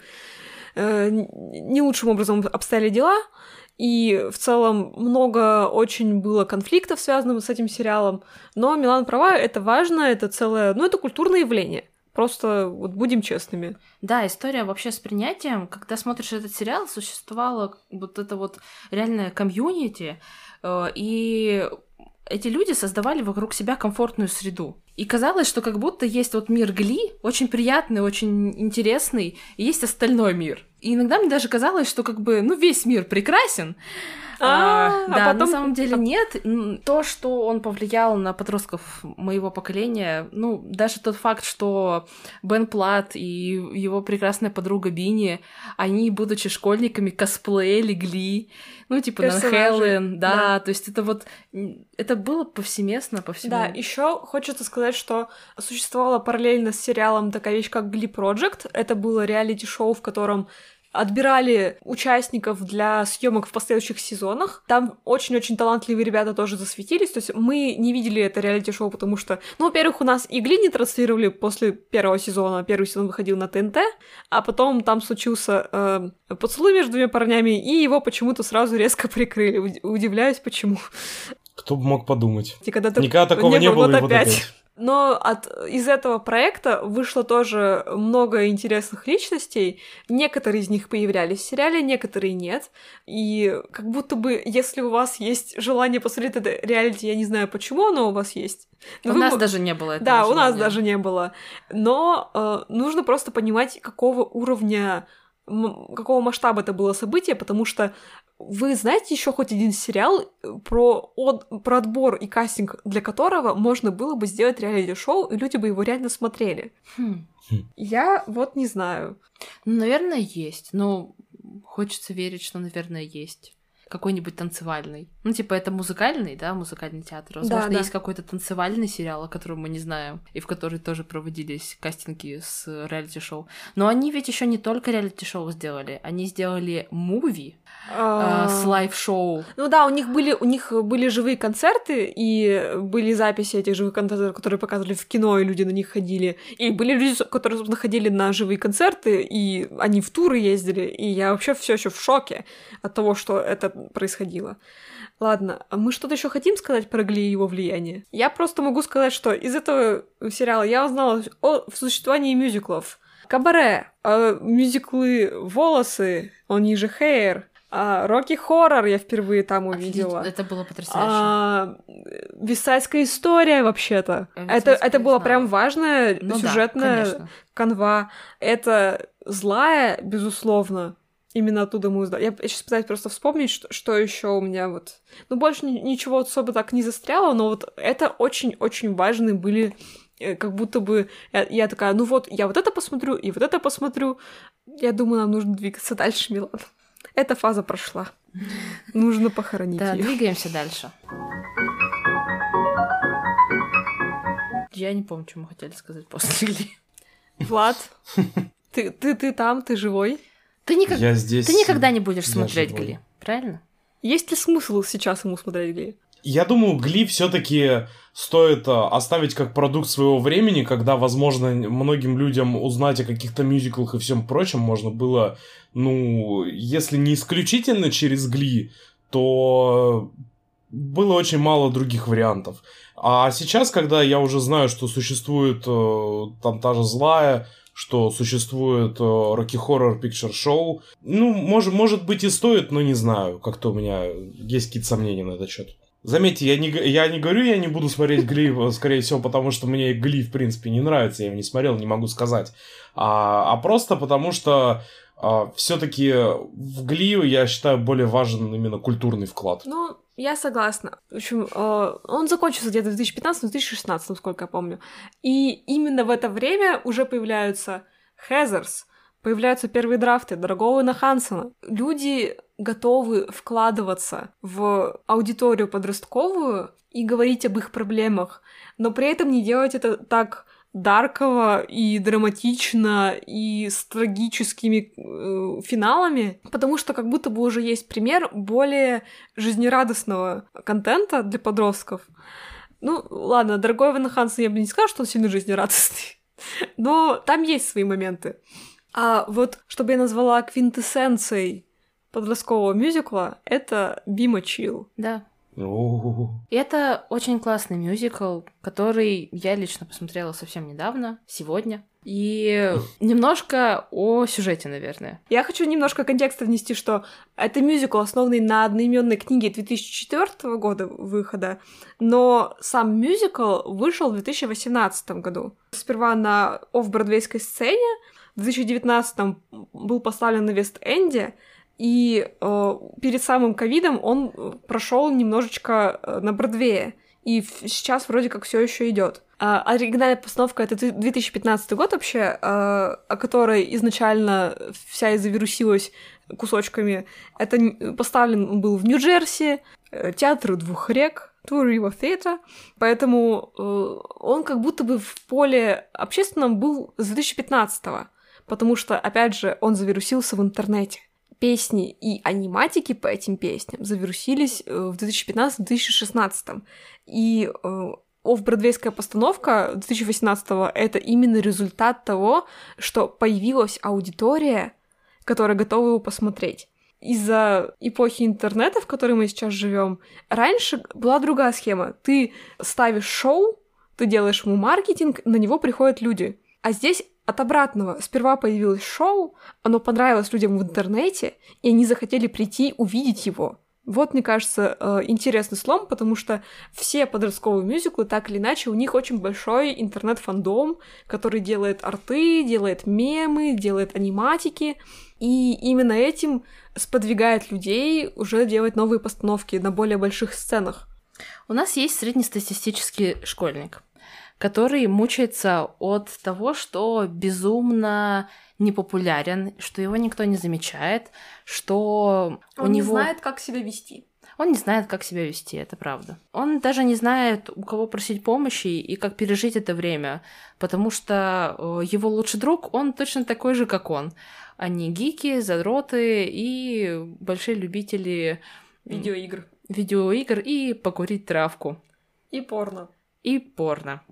образом обстояли дела. И в целом много очень было конфликтов, связанных с этим сериалом. Но Милана права, это важно, это целое... это культурное явление. Просто вот будем честными. Да, история вообще с принятием. Когда смотришь этот сериал, существовало вот это вот реальное комьюнити, и эти люди создавали вокруг себя комфортную среду. И казалось, что как будто есть вот мир Гли, очень приятный, очень интересный, и есть остальной мир. И иногда мне даже казалось, что как бы, весь мир прекрасен, да, потом... на самом деле нет. То, что он повлиял на подростков моего поколения, даже тот факт, что Бен Платт и его прекрасная подруга Бинни, они, будучи школьниками, косплеили Гли, Нан Хелен, да, то есть это было повсеместно по всему. Да, еще хочется сказать, что существовала параллельно с сериалом такая вещь, как Glee Project. Это было реалити-шоу, в котором отбирали участников для съемок в последующих сезонах. Там очень-очень талантливые ребята тоже засветились. То есть мы не видели это реалити-шоу, потому что, во-первых, у нас и Гли не транслировали после первого сезона. Первый сезон выходил на ТНТ, а потом там случился поцелуй между двумя парнями, и его почему-то сразу резко прикрыли. Удивляюсь, почему. Кто бы мог подумать. Никогда такого не было, и вот опять. Но из этого проекта вышло тоже много интересных личностей. Некоторые из них появлялись в сериале, некоторые нет. И как будто бы, если у вас есть желание посмотреть это реалити, я не знаю, почему оно у вас есть. У нас даже не было этого Да, желания. У нас даже не было. Но нужно просто понимать, какого масштаба это было событие, потому что Вы знаете еще хоть один сериал про отбор и кастинг, для которого можно было бы сделать реалити-шоу, и люди бы его реально смотрели? Я вот не знаю. Наверное, есть. Но хочется верить, что, наверное, есть. Какой-нибудь танцевальный. Ну, типа, это музыкальный, да, музыкальный театр. Возможно, есть какой-то танцевальный сериал, о котором мы не знаем, и в который тоже проводились кастинги с реалити-шоу. Но они ведь еще не только реалити-шоу сделали, они сделали муви с лайв-шоу. Ну да, у них были живые концерты, и были записи этих живых концертов, которые показывали в кино, и люди на них ходили. И были люди, которые, собственно, ходили на живые концерты, и они в туры ездили, и я вообще все еще в шоке от того, что это происходило. Ладно, а мы что-то еще хотим сказать про Гли и его влияние? Я просто могу сказать, что из этого сериала я узнала о существовании мюзиклов. Кабаре, мюзиклы «Волосы», он ниже «Hair», Рокки Хоррор я впервые там увидела. Это было потрясающе. Висайская история, вообще-то. Это была прям важная сюжетная канва. Это злая, безусловно. Именно оттуда мы узнали. Я сейчас пытаюсь просто вспомнить, что еще у меня вот... Ну, больше ничего особо так не застряло, но вот это очень-очень важные были... Как будто бы я такая, ну вот, я вот это посмотрю, и вот это посмотрю. Я думаю, нам нужно двигаться дальше, Милана. Эта фаза прошла. Нужно похоронить её. Да, двигаемся дальше. Я не помню, что мы хотели сказать после Гли. Влад, ты там, ты живой? Я здесь. Ты никогда не будешь смотреть Гли, правильно? Есть ли смысл сейчас ему смотреть Гли? Я думаю, Гли все-таки стоит оставить как продукт своего времени, когда, возможно, многим людям узнать о каких-то мюзиклах и всем прочем можно было, ну, если не исключительно через Гли, то было очень мало других вариантов. А сейчас, когда я уже знаю, что существует там та же «Злая», что существует Rocky Horror Picture Show, ну, может быть и стоит, но не знаю, как-то у меня есть какие-то сомнения на этот счет. Заметьте, я не говорю, я не буду смотреть Гли, скорее всего, потому что мне Гли, в принципе, не нравится, я его не смотрел, не могу сказать. А просто потому что все-таки в Гли, я считаю, более важен именно культурный вклад. Ну, я согласна. В общем, он закончился где-то в 2015-2016, насколько я помню. И именно в это время уже появляются Heathers, появляются первые драфты Драгоуэна Хансона. Люди готовы вкладываться в аудиторию подростковую и говорить об их проблемах, но при этом не делать это так дарково и драматично и с трагическими финалами, потому что как будто бы уже есть пример более жизнерадостного контента для подростков. Ну, ладно, дорогой Иван Хансон, я бы не сказала, что он сильно жизнерадостный, но там есть свои моменты. А вот, чтобы я назвала квинтэссенцией подросткового мюзикла, это Be My Chill. Да. И это очень классный мюзикл, который я лично посмотрела совсем недавно, сегодня. И немножко о сюжете, наверное. Я хочу немножко контекста внести, что это мюзикл, основанный на одноименной книге 2004 года выхода, но сам мюзикл вышел в 2018 году. Сперва на офф-бродвейской сцене, в 2019 был поставлен на Вест-Энде, и перед самым ковидом он прошел немножечко на Бродвее, и сейчас вроде как все еще идет. Оригинальная постановка — это 2015 год вообще, о которой изначально вся и завирусилась кусочками. Это поставлен он был в Нью-Джерси, театр двух рек, Two River Theatre, поэтому он как будто бы в поле общественном был с 2015-го, потому что, опять же, он завирусился в интернете. Песни и аниматики по этим песням завирусились в 2015-2016. И офф-бродвейская постановка 2018-го — это именно результат того, что появилась аудитория, которая готова его посмотреть. Из-за эпохи интернета, в которой мы сейчас живем, раньше была другая схема. Ты ставишь шоу, ты делаешь ему маркетинг, на него приходят люди. А здесь от обратного. Сперва появилось шоу, оно понравилось людям в интернете, и они захотели прийти увидеть его. Вот, мне кажется, интересный слом, потому что все подростковые мюзиклы, так или иначе, у них очень большой интернет-фандом, который делает арты, делает мемы, делает аниматики, и именно этим сподвигает людей уже делать новые постановки на более больших сценах. У нас есть среднестатистический школьник, который мучается от того, что безумно непопулярен, что его никто не замечает, что он у него... не знает, как себя вести. Он не знает, как себя вести, это правда. Он даже не знает, у кого просить помощи и как пережить это время, потому что его лучший друг, он точно такой же, как он. Они гики, задроты и большие любители видеоигр и покурить травку. И порно. И порно.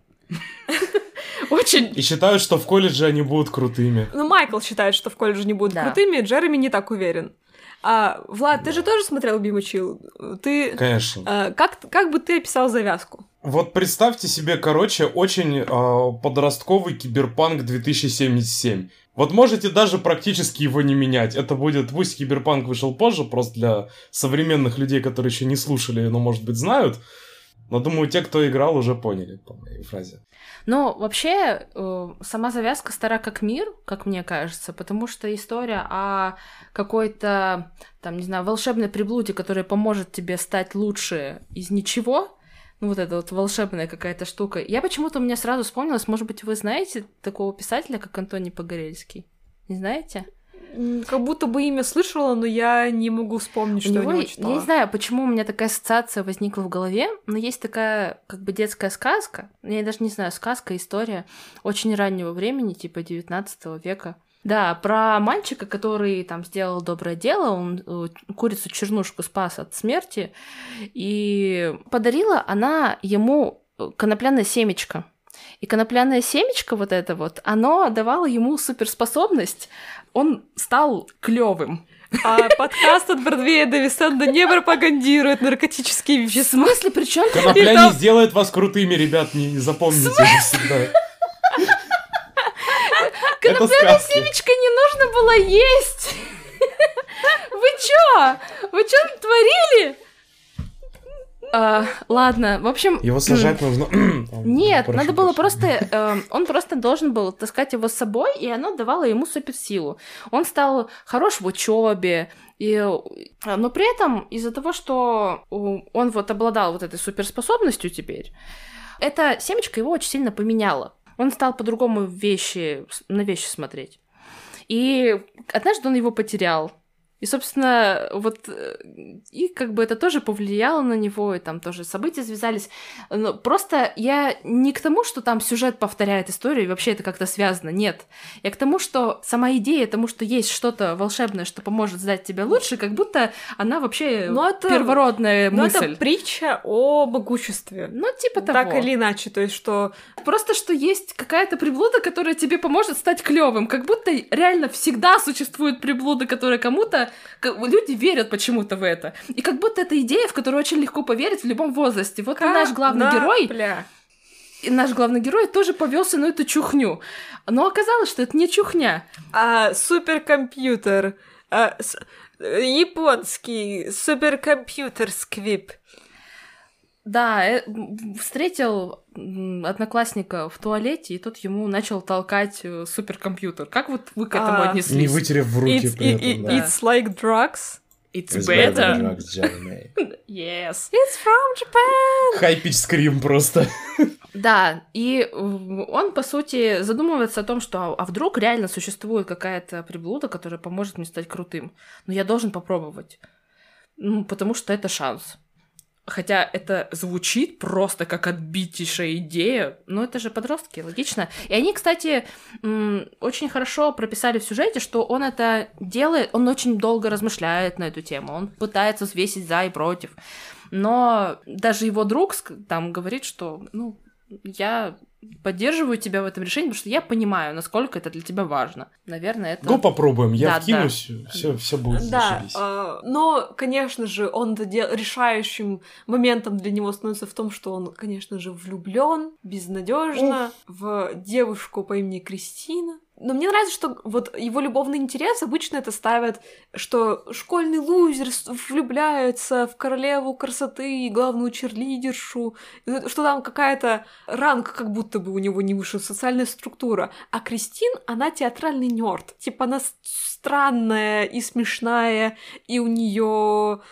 Очень... И считают, что в колледже они будут крутыми. Ну, Майкл считает, что в колледже не будут крутыми, Джереми не так уверен. Влад, ты же тоже смотрел Be My Chill? Ты... Конечно. Как бы ты описал завязку? Вот представьте себе, короче, очень подростковый киберпанк 2077. Вот можете даже практически его не менять. Это будет, пусть киберпанк вышел позже, просто для современных людей, которые еще не слушали, но, может быть, знают. Но, думаю, те, кто играл, уже поняли по моей фразе. Ну, вообще, сама завязка стара как мир, как мне кажется, потому что история о какой-то, там, не знаю, волшебной приблуде, которая поможет тебе стать лучше из ничего, ну, вот эта вот волшебная какая-то штука. Я почему-то, у меня сразу вспомнилась, может быть, вы знаете такого писателя, как Антоний Погорельский? Не знаете? Как будто бы имя слышала, но я не могу вспомнить, что я его читала. Я не знаю, почему у меня такая ассоциация возникла в голове, но есть такая как бы детская сказка, я даже не знаю, сказка, история очень раннего времени, типа 19 века. Да, про мальчика, который там сделал доброе дело, он курицу-чернушку спас от смерти, и подарила она ему конопляное семечко. И конопляное семечко вот это вот, оно давало ему суперспособность, он стал клёвым. А подкаст от Бродвея до Висенда не пропагандирует наркотические вещества. В смысле, причём? Конопля не сделает вас крутыми, ребят, не запомните всегда. Конопляное семечко не нужно было есть! Вы чё? Вы чё творили? Ладно, в общем... Его сажать нужно... Нет, надо было просто... Он просто должен был таскать его с собой, и оно давало ему суперсилу. Он стал хорош в учебе, но при этом из-за того, что он вот обладал вот этой суперспособностью теперь, эта семечко его очень сильно поменяло. Он стал по-другому на вещи смотреть. И однажды он его потерял. И, собственно, вот, и как бы это тоже повлияло на него, и там тоже события связались. Но просто я не к тому, что там сюжет повторяет историю, и вообще это как-то связано, нет. Я к тому, что сама идея тому, что есть что-то волшебное, что поможет сделать тебя лучше, как будто она вообще первородная мысль. Но это притча о могуществе. Ну, типа того. Так или иначе, то есть что... Просто, что есть какая-то приблуда, которая тебе поможет стать клёвым, как будто реально всегда существует приблуда, которая кому-то люди верят почему-то в это. И как будто это идея, в которую очень легко поверить в любом возрасте. Вот и наш главный герой... И наш главный герой тоже повелся на эту чухню. Но оказалось, что это не чухня. Суперкомпьютер. Японский суперкомпьютер Сквип. Да, встретил одноклассника в туалете, и тот ему начал толкать суперкомпьютер. Как вот вы к этому отнеслись? Не вытерев в руки при этом, да. It's like drugs. It's better. Drugs, Jeremy. Yes. It's from Japan. High-pitch скрим просто. Да, и он, по сути, задумывается о том, что а вдруг реально существует какая-то приблуда, которая поможет мне стать крутым. Но я должен попробовать. Ну, потому что это шанс. Хотя это звучит просто как отбитейшая идея, но это же подростки, логично. И они, кстати, очень хорошо прописали в сюжете, что он это делает, он очень долго размышляет на эту тему, он пытается взвесить за и против. Но даже его друг там говорит, что, я поддерживаю тебя в этом решении, потому что я понимаю, насколько это для тебя важно. Наверное, это... Попробуем, я вкинусь, все будет зашибись. Но, конечно же, решающим моментом для него становится в том, что он, конечно же, влюблён безнадежно в девушку по имени Кристина. Но мне нравится, что вот его любовный интерес обычно это ставят, что школьный лузер влюбляется в королеву красоты, главную черлидершу, что там какая-то ранг, как будто бы у него не высшая социальная структура. А Кристин, она театральный нёрд. Типа она странная и смешная, и у нее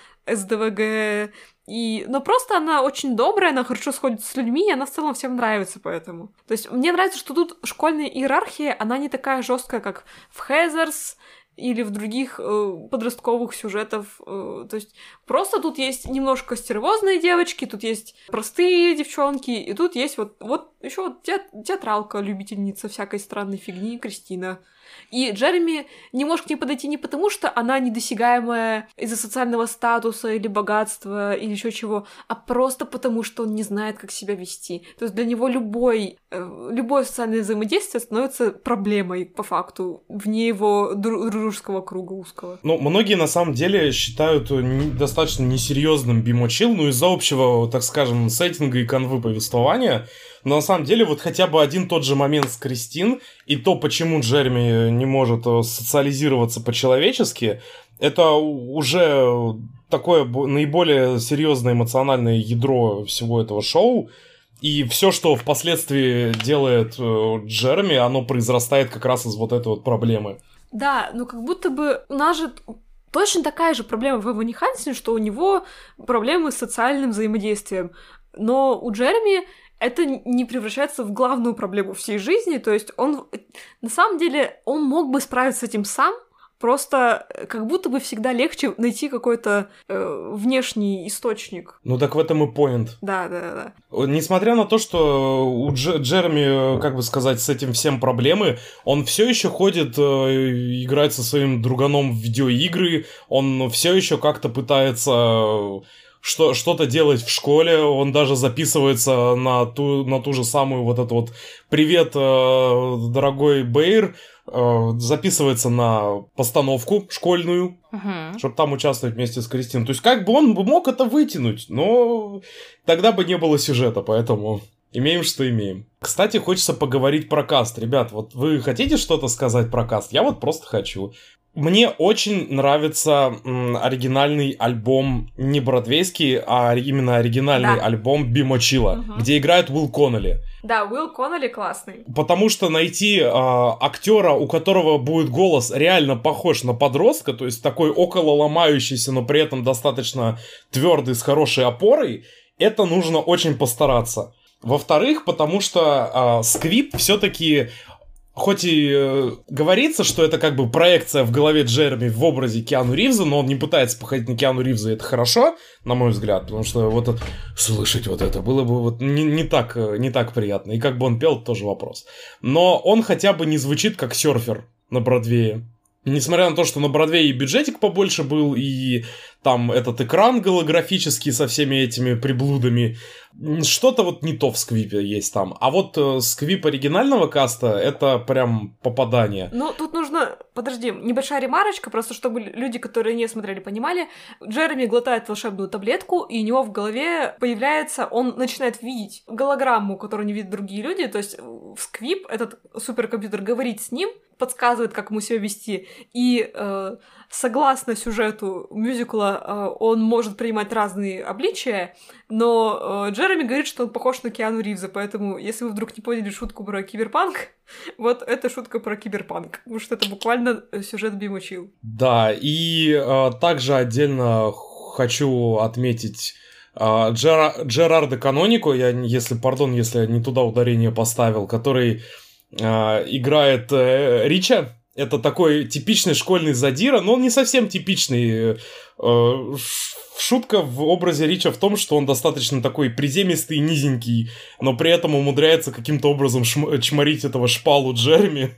СДВГ, но просто она очень добрая, она хорошо сходит с людьми, и она в целом всем нравится поэтому. То есть мне нравится, что тут школьная иерархия, она не такая жесткая, как в Хезерс или в других подростковых сюжетах. То есть просто тут есть немножко стервозные девочки, тут есть простые девчонки, и тут есть вот еще театралка, любительница всякой странной фигни, Кристина. И Джереми не может к ней подойти не потому, что она недосягаемая из-за социального статуса или богатства или еще чего, а просто потому, что он не знает, как себя вести. То есть для него любое социальное взаимодействие становится проблемой, по факту, вне его дружеского круга узкого. Ну, многие, на самом деле, считают достаточно несерьезным Бимочил, из-за общего, так скажем, сеттинга и канвы повествования. Но на самом деле вот хотя бы один тот же момент с Кристин и то, почему Джереми не может социализироваться по-человечески, это уже такое наиболее серьезное эмоциональное ядро всего этого шоу. И все, что впоследствии делает Джереми, оно произрастает как раз из вот этой вот проблемы. Да, как будто бы у нас же точно такая же проблема в Эване Хансене, что у него проблемы с социальным взаимодействием. Но у Джереми это не превращается в главную проблему всей жизни, то есть он, на самом деле, он мог бы справиться с этим сам, просто как будто бы всегда легче найти какой-то внешний источник. Так в этом и поинт. Да. Несмотря на то, что у Джереми, как бы сказать, с этим всем проблемы, он все еще ходит, играет со своим друганом в видеоигры, он все еще как-то пытается что-то делать в школе, он даже записывается на ту же самую вот эту вот «Привет, дорогой Бэйр», записывается на постановку школьную, чтобы там участвовать вместе с Кристин. То есть как бы он мог это вытянуть, но тогда бы не было сюжета, поэтому имеем, что имеем. Кстати, хочется поговорить про каст. Ребят, вот вы хотите что-то сказать про каст? Я вот просто хочу. Мне очень нравится оригинальный альбом, не бродвейский, а именно оригинальный альбом Бимочила, где играет Уилл Коннелли. Да, Уилл Коннелли классный. Потому что найти актера, у которого будет голос реально похож на подростка, то есть такой около ломающийся, но при этом достаточно твердый, с хорошей опорой, это нужно очень постараться. Во-вторых, потому что Сквип все-таки... Хоть и говорится, что это как бы проекция в голове Джереми в образе Киану Ривза, но он не пытается походить на Киану Ривза, и это хорошо, на мой взгляд, потому что вот это, слышать вот это было бы вот не так приятно, и как бы он пел, тоже вопрос. Но он хотя бы не звучит как серфер на Бродвее. Несмотря на то, что на Бродвее и бюджетик побольше был, и там этот экран голографический со всеми этими приблудами, что-то вот не то в Сквипе есть там. А вот Сквип оригинального каста — это прям попадание. Тут нужно... Подожди, небольшая ремарочка, просто чтобы люди, которые не смотрели, понимали. Джереми глотает волшебную таблетку, и у него в голове появляется... Он начинает видеть голограмму, которую не видят другие люди, то есть в Сквип этот суперкомпьютер говорит с ним, подсказывает, как ему себя вести, и согласно сюжету мюзикла он может принимать разные обличия, но Джереми говорит, что он похож на Киану Ривза, поэтому, если вы вдруг не поняли шутку про киберпанк, вот это шутка про киберпанк, потому что это буквально сюжет Бимочил. Да, и также отдельно хочу отметить Джерарда Канонико, если я не туда ударение поставил, который играет Рича. Это такой типичный школьный задира, но он не совсем типичный. Шутка в образе Рича в том, что он достаточно такой приземистый и низенький, но при этом умудряется каким-то образом чморить этого шпалу Джереми.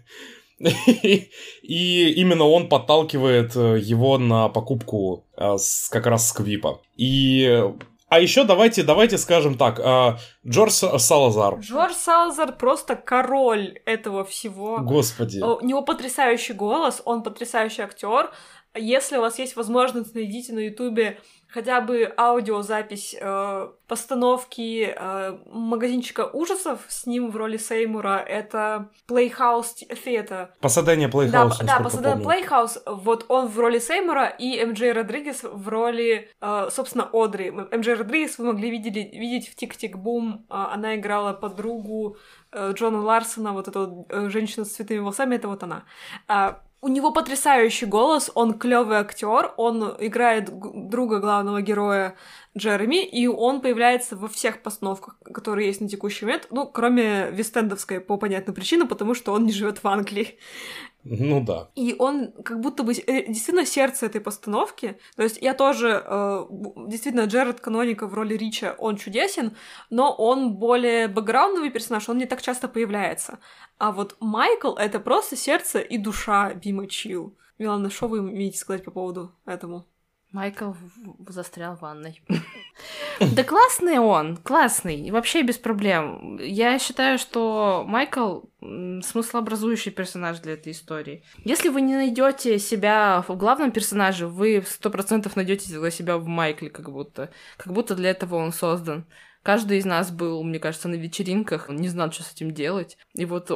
И именно он подталкивает его на покупку как раз Сквипа. А еще давайте скажем так, Джордж Салазар. Джордж Салазар просто король этого всего. Господи. У него потрясающий голос, он потрясающий актер. Если у вас есть возможность, найдите на Ютубе хотя бы аудиозапись постановки магазинчика ужасов с ним в роли Сеймура, это Playhouse Theater. Pasadena Playhouse. Да, Pasadena Playhouse, вот он в роли Сеймура, и Джей Родригес в роли, собственно, Одри. Джей Родригес вы могли видеть в «Тик-Тик-Бум», она играла подругу Джона Ларсона, вот эта вот женщина с цветными волосами, это вот она. У него потрясающий голос, он клёвый актер, он играет друга главного героя Джереми, и он появляется во всех постановках, которые есть на текущий момент, ну, кроме вестендовской, по понятным причинам, потому что он не живет в Англии. Ну да. И он как будто бы действительно сердце этой постановки. То есть я тоже... действительно, Джеред Каноника в роли Рича, он чудесен, но он более бэкграундовый персонаж, он не так часто появляется. А вот Майкл — это просто сердце и душа Бима Чил. Милана, что вы имеете сказать по поводу этому? Майкл застрял в ванной. Да классный он, классный, вообще без проблем. Я считаю, что Майкл смыслообразующий персонаж для этой истории. Если вы не найдете себя в главном персонаже, вы 100% найдете себя в Майкле, как будто для этого он создан. Каждый из нас был, мне кажется, на вечеринках, не знал, что с этим делать. И вот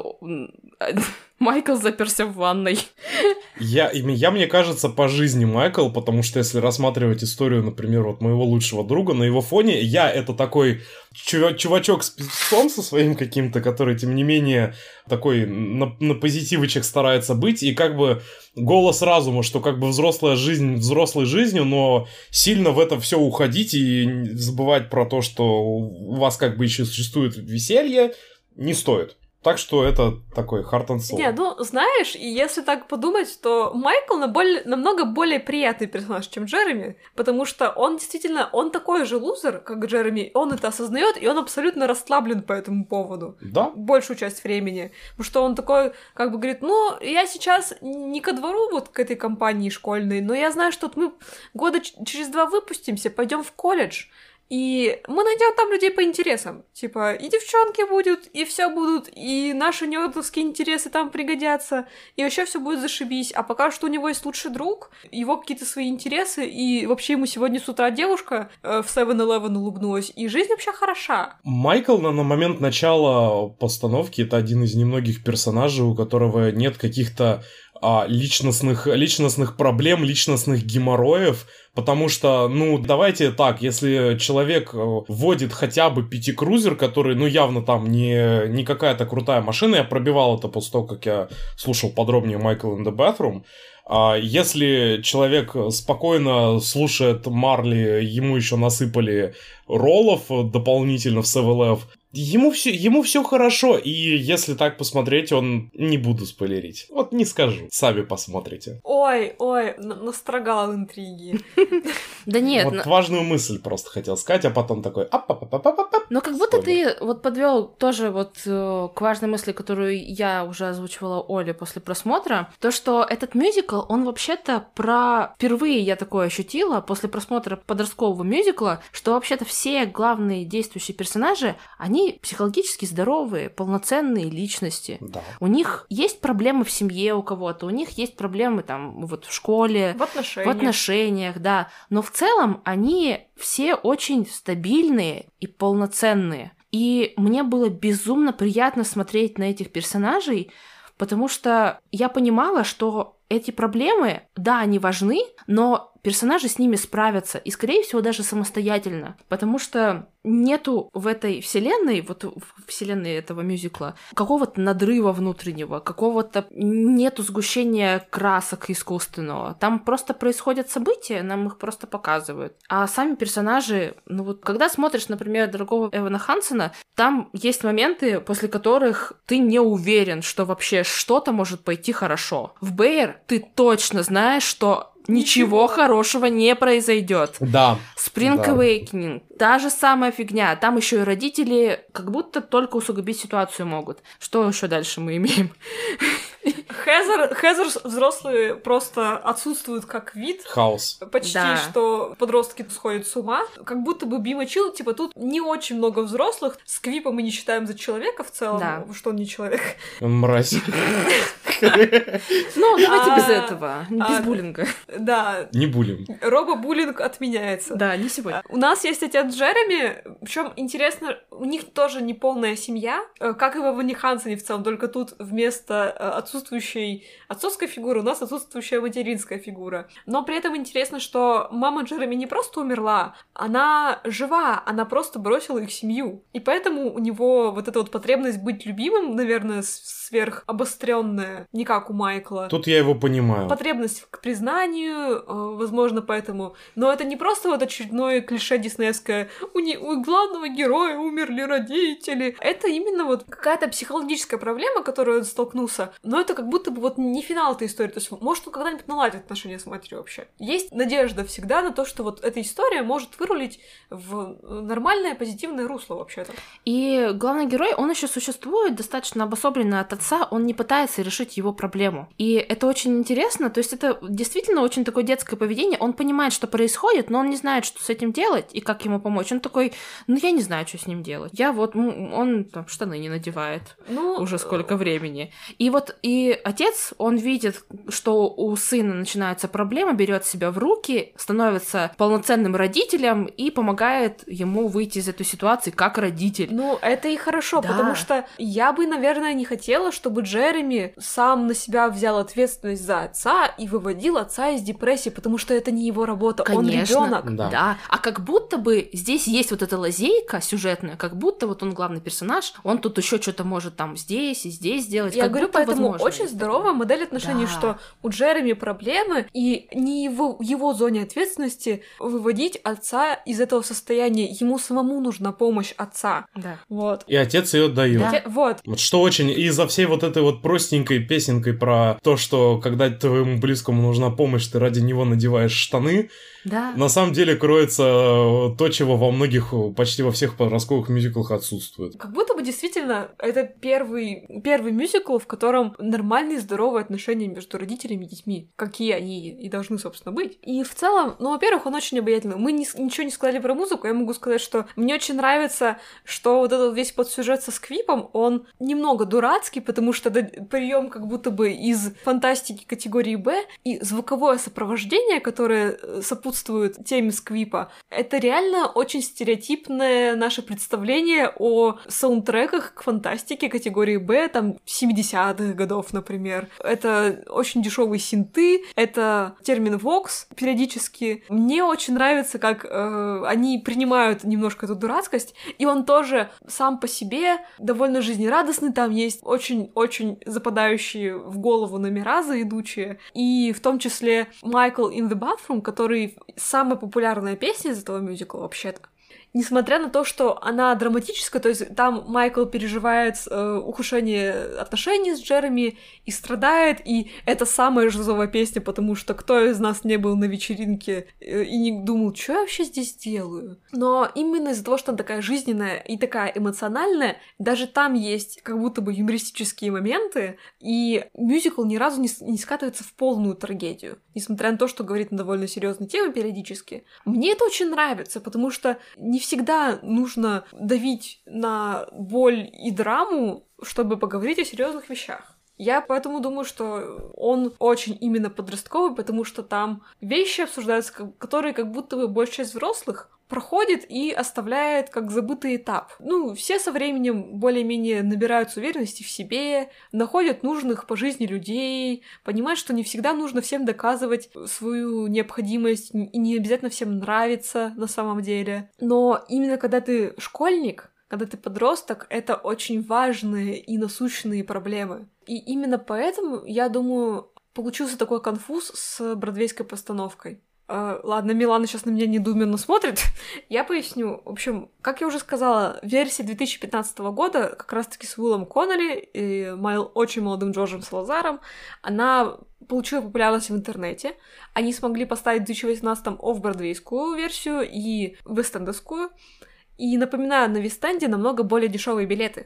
Майкл заперся в ванной. Я, мне кажется, по жизни Майкл, потому что если рассматривать историю, например, вот моего лучшего друга, на его фоне я это такой чувачок с певцом со своим каким-то, который, тем не менее, такой на позитивычек старается быть, и как бы голос разума, что как бы взрослая жизнь взрослой жизнью, но сильно в это все уходить и забывать про то, что у вас как бы еще существует веселье, не стоит. Так что это такой heart and soul. Не, ну, знаешь, и если так подумать, то Майкл намного более приятный персонаж, чем Джереми, потому что он действительно, он такой же лузер, как Джереми, он это осознает, и он абсолютно расслаблен по этому поводу. Да. Большую часть времени. Потому что он такой, как бы говорит, ну, я сейчас не ко двору вот к этой компании школьной, но я знаю, что мы года через 2 выпустимся, пойдем в колледж, и мы найдем там людей по интересам. Типа, и девчонки будут, и все будут, и наши нёрдовские интересы там пригодятся, и вообще все будет зашибись. А пока что у него есть лучший друг, его какие-то свои интересы, и вообще ему сегодня с утра девушка в 7-Eleven улыбнулась, и жизнь вообще хороша. Майкл на момент начала постановки — это один из немногих персонажей, у которого нет каких-то личностных проблем, личностных геморроев, потому что, ну, давайте так, если человек водит хотя бы пятикрузер, который, ну, явно там не какая-то крутая машина, я пробивал это после того, как я слушал подробнее Michael in the Bathroom, если человек спокойно слушает Марли, ему еще насыпали роллов дополнительно в 7-Eleven, ему все хорошо, и если так посмотреть, он... Не буду спойлерить. Вот не скажу. Сами посмотрите. Ой, настрогал интриги. Да нет. Вот важную мысль просто хотел сказать, а потом такой... Но как будто ты вот подвел тоже вот к важной мысли, которую я уже озвучивала Оле после просмотра, то, что этот мюзикл, он вообще-то впервые я такое ощутила после просмотра подросткового мюзикла, что вообще-то все главные действующие персонажи, они психологически здоровые, полноценные личности. Да. У них есть проблемы в семье у кого-то, у них есть проблемы там вот в школе, в отношениях, да. Но в целом они все очень стабильные и полноценные. И мне было безумно приятно смотреть на этих персонажей, потому что я понимала, что эти проблемы, да, они важны, но персонажи с ними справятся, и, скорее всего, даже самостоятельно, потому что нету в этой вселенной, вот в вселенной этого мюзикла, какого-то надрыва внутреннего, какого-то нету сгущения красок искусственного. Там просто происходят события, нам их просто показывают. А сами персонажи, ну вот, когда смотришь, например, «Дорогого Эвана Хансена», там есть моменты, после которых ты не уверен, что вообще что-то может пойти хорошо. В «Бэйр» ты точно знаешь, что ничего хорошего не произойдет. Да. Spring Awakening. Та же самая фигня. Там еще и родители как будто только усугубить ситуацию могут. Что еще дальше мы имеем? Хезер взрослые просто отсутствуют как вид. Хаос. Почти что подростки сходят с ума. Как будто бы Be My Chill, типа тут не очень много взрослых. Сквипа мы не считаем за человека в целом, что он не человек. Мразь. Ну, давайте без этого, без буллинга. Да. Не буллинг. Робо-буллинг отменяется. Да, не сегодня. У нас есть отец Джереми, причем интересно, у них тоже не полная семья, как и во Ванни Хансене в целом, только тут вместо отсутствующей отцовской фигуры у нас отсутствующая материнская фигура. Но при этом интересно, что мама Джереми не просто умерла, она жива, она просто бросила их семью. И поэтому у него вот эта вот потребность быть любимым, наверное, сверхобостренная, не как у Майкла. Тут я его понимаю. Потребность к признанию, возможно, поэтому. Но это не просто вот очередное клише диснеевское у главного героя умерли родители. Это именно вот какая-то психологическая проблема, которую он столкнулся. Но это как будто бы вот не финал этой истории. То есть, может, он когда-нибудь наладит отношения с матерью вообще. Есть надежда всегда на то, что вот эта история может вырулить в нормальное, позитивное русло вообще-то. И главный герой, он еще существует достаточно обособленно от отца, он не пытается решить его проблему. И это очень интересно, то есть это действительно очень такое детское поведение, он понимает, что происходит, но он не знает, что с этим делать и как ему помочь. Он такой, я не знаю, что с ним делать. Он там штаны не надевает уже сколько времени. И отец, он видит, что у сына начинаются проблемы, берет себя в руки, становится полноценным родителем и помогает ему выйти из этой ситуации как родитель. Это и хорошо, потому что я бы, наверное, не хотела, чтобы Джереми сам на себя взял ответственность за отца и выводил отца из депрессии, потому что это не его работа, он ребенок. Да. А как будто бы здесь есть вот эта лазейка сюжетная, как будто вот он главный персонаж, он тут еще что-то может там здесь и здесь сделать. Я говорю, поэтому очень здоровая модель отношений, что у Джереми проблемы, и не в его зоне ответственности выводить отца из этого состояния. Ему самому нужна помощь отца. Да. Вот. И отец ее дает. Да. Вот. Что очень... И за всей вот этой вот простенькой песенкой про то, что когда твоему близкому нужна помощь, ты ради него надеваешь штаны, на самом деле кроется то, чего во многих, почти во всех подростковых мюзиклах отсутствует. Как будто бы действительно это первый мюзикл, в котором нормальные, здоровые отношения между родителями и детьми, какие они и должны, собственно, быть. И в целом, во-первых, он очень обаятельный. Мы ничего не сказали про музыку, я могу сказать, что мне очень нравится, что вот этот весь подсюжет со сквипом, он немного дурацкий, потому что прием как будто бы из фантастики категории Б, и звуковое сопровождение, которое сопутствует теме сквипа, это реально очень стереотипное наше представление о саундтреках к фантастике категории Б, там, 70-х годов, например. Это очень дешевые синты, это термин Vox периодически. Мне очень нравится, как они принимают немножко эту дурацкость, и он тоже сам по себе довольно жизнерадостный, там есть очень-очень западающие в голову номера заедучие, и в том числе Michael in the Bathroom, который самая популярная песня из этого мюзикла вообще-то. Несмотря на то, что она драматическая, то есть там Майкл переживает ухудшение отношений с Джереми и страдает, и это самая жизовая песня, потому что кто из нас не был на вечеринке и не думал, что я вообще здесь делаю? Но именно из-за того, что она такая жизненная и такая эмоциональная, даже там есть как будто бы юмористические моменты, и мюзикл ни разу не скатывается в полную трагедию, несмотря на то, что говорит на довольно серьезные темы периодически. Мне это очень нравится, потому что не всегда нужно давить на боль и драму, чтобы поговорить о серьезных вещах. Я поэтому думаю, что он очень именно подростковый, потому что там вещи обсуждаются, которые как будто бы большая часть взрослых проходит и оставляет как забытый этап. Все со временем более-менее набираются уверенности в себе, находят нужных по жизни людей, понимают, что не всегда нужно всем доказывать свою необходимость, и не обязательно всем нравится на самом деле. Но именно когда ты школьник, когда ты подросток, это очень важные и насущные проблемы. И именно поэтому, я думаю, получился такой конфуз с бродвейской постановкой. Ладно, Милана сейчас на меня недоуменно смотрит. Я поясню. В общем, как я уже сказала, версия 2015 года, как раз-таки с Уиллом Коннелли и очень молодым Джорджем Салазаром, она получила популярность в интернете. Они смогли поставить в 2018-м офф-бродвейскую версию и вестендовскую. И, напоминаю, на Вест-Энде намного более дешевые билеты.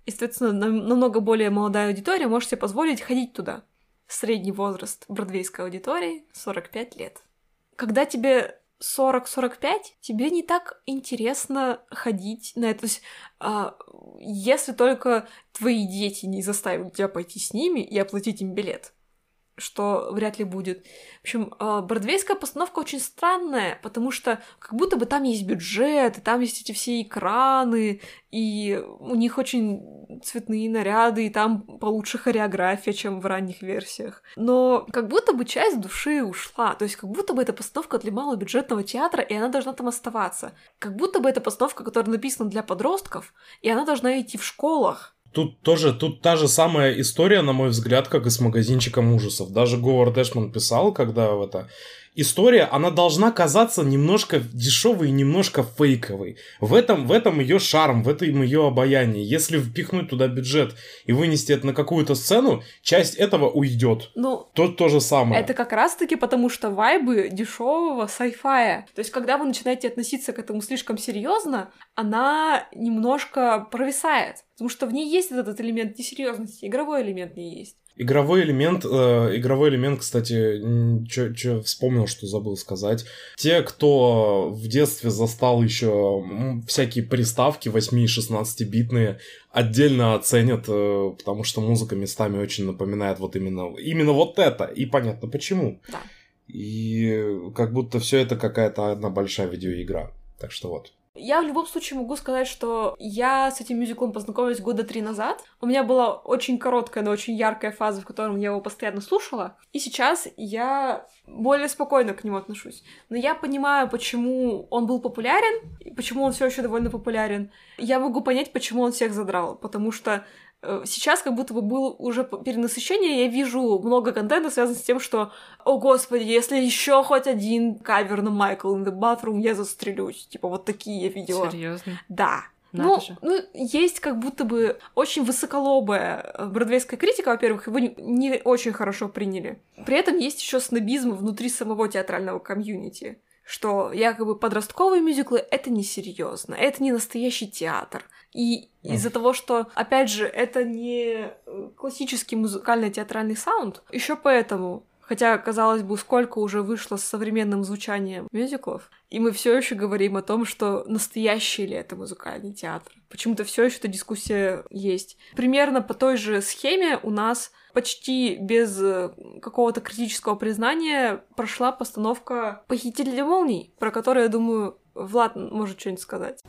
и, соответственно, намного более молодая аудитория может себе позволить ходить туда. Средний возраст бродвейской аудитории — 45 лет. Когда тебе 40-45, тебе не так интересно ходить на это. То есть, если только твои дети не заставят тебя пойти с ними и оплатить им билет, что вряд ли будет. В общем, бродвейская постановка очень странная, потому что как будто бы там есть бюджет, и там есть эти все экраны, и у них очень цветные наряды, и там получше хореография, чем в ранних версиях. Но как будто бы часть души ушла, то есть как будто бы это постановка для малобюджетного театра, и она должна там оставаться. Как будто бы это постановка, которая написана для подростков, и она должна идти в школах. Тут та же самая история, на мой взгляд, как и с магазинчиком ужасов. Даже Говард Эшман писал, когда история, она должна казаться немножко дешевой и немножко фейковой. В этом ее шарм, в этом ее обаяние. Если впихнуть туда бюджет и вынести это на какую-то сцену, часть этого уйдет. Тут то же самое. Это как раз-таки потому, что вайбы дешевого sci-fi. То есть, когда вы начинаете относиться к этому слишком серьезно, она немножко провисает. Потому что в ней есть этот элемент несерьезности, игровой элемент в ней есть. Игровой элемент, кстати, вспомнил, что забыл сказать. Те, кто в детстве застал еще всякие приставки 8- и 16-битные, отдельно оценят, потому что музыка местами очень напоминает вот именно вот это. И понятно почему. Да. И как будто все это какая-то одна большая видеоигра. Так что вот. Я в любом случае могу сказать, что я с этим мюзиклом познакомилась 3 года назад. У меня была очень короткая, но очень яркая фаза, в которой я его постоянно слушала. И сейчас я более спокойно к нему отношусь. Но я понимаю, почему он был популярен, и почему он все еще довольно популярен. Я могу понять, почему он всех задрал. Потому что сейчас как будто бы было уже перенасыщение, я вижу много контента, связанного с тем, что, о господи, если еще хоть один кавер на Michael in the Bathroom, я застрелюсь. Типа вот такие я видела. Серьезно? Да. Ну, есть как будто бы очень высоколобая бродвейская критика, во-первых, его не очень хорошо приняли. При этом есть еще снобизм внутри самого театрального комьюнити, что якобы подростковые мюзиклы — это несерьезно, это не настоящий театр. И из-за того, что, опять же, это не классический музыкально-театральный саунд, еще поэтому, хотя, казалось бы, сколько уже вышло с современным звучанием мюзиклов, и мы все еще говорим о том, что настоящий ли это музыкальный театр. Почему-то все еще эта дискуссия есть. Примерно по той же схеме у нас почти без какого-то критического признания прошла постановка «Похитителя молний», про которую, я думаю, Влад может что-нибудь сказать.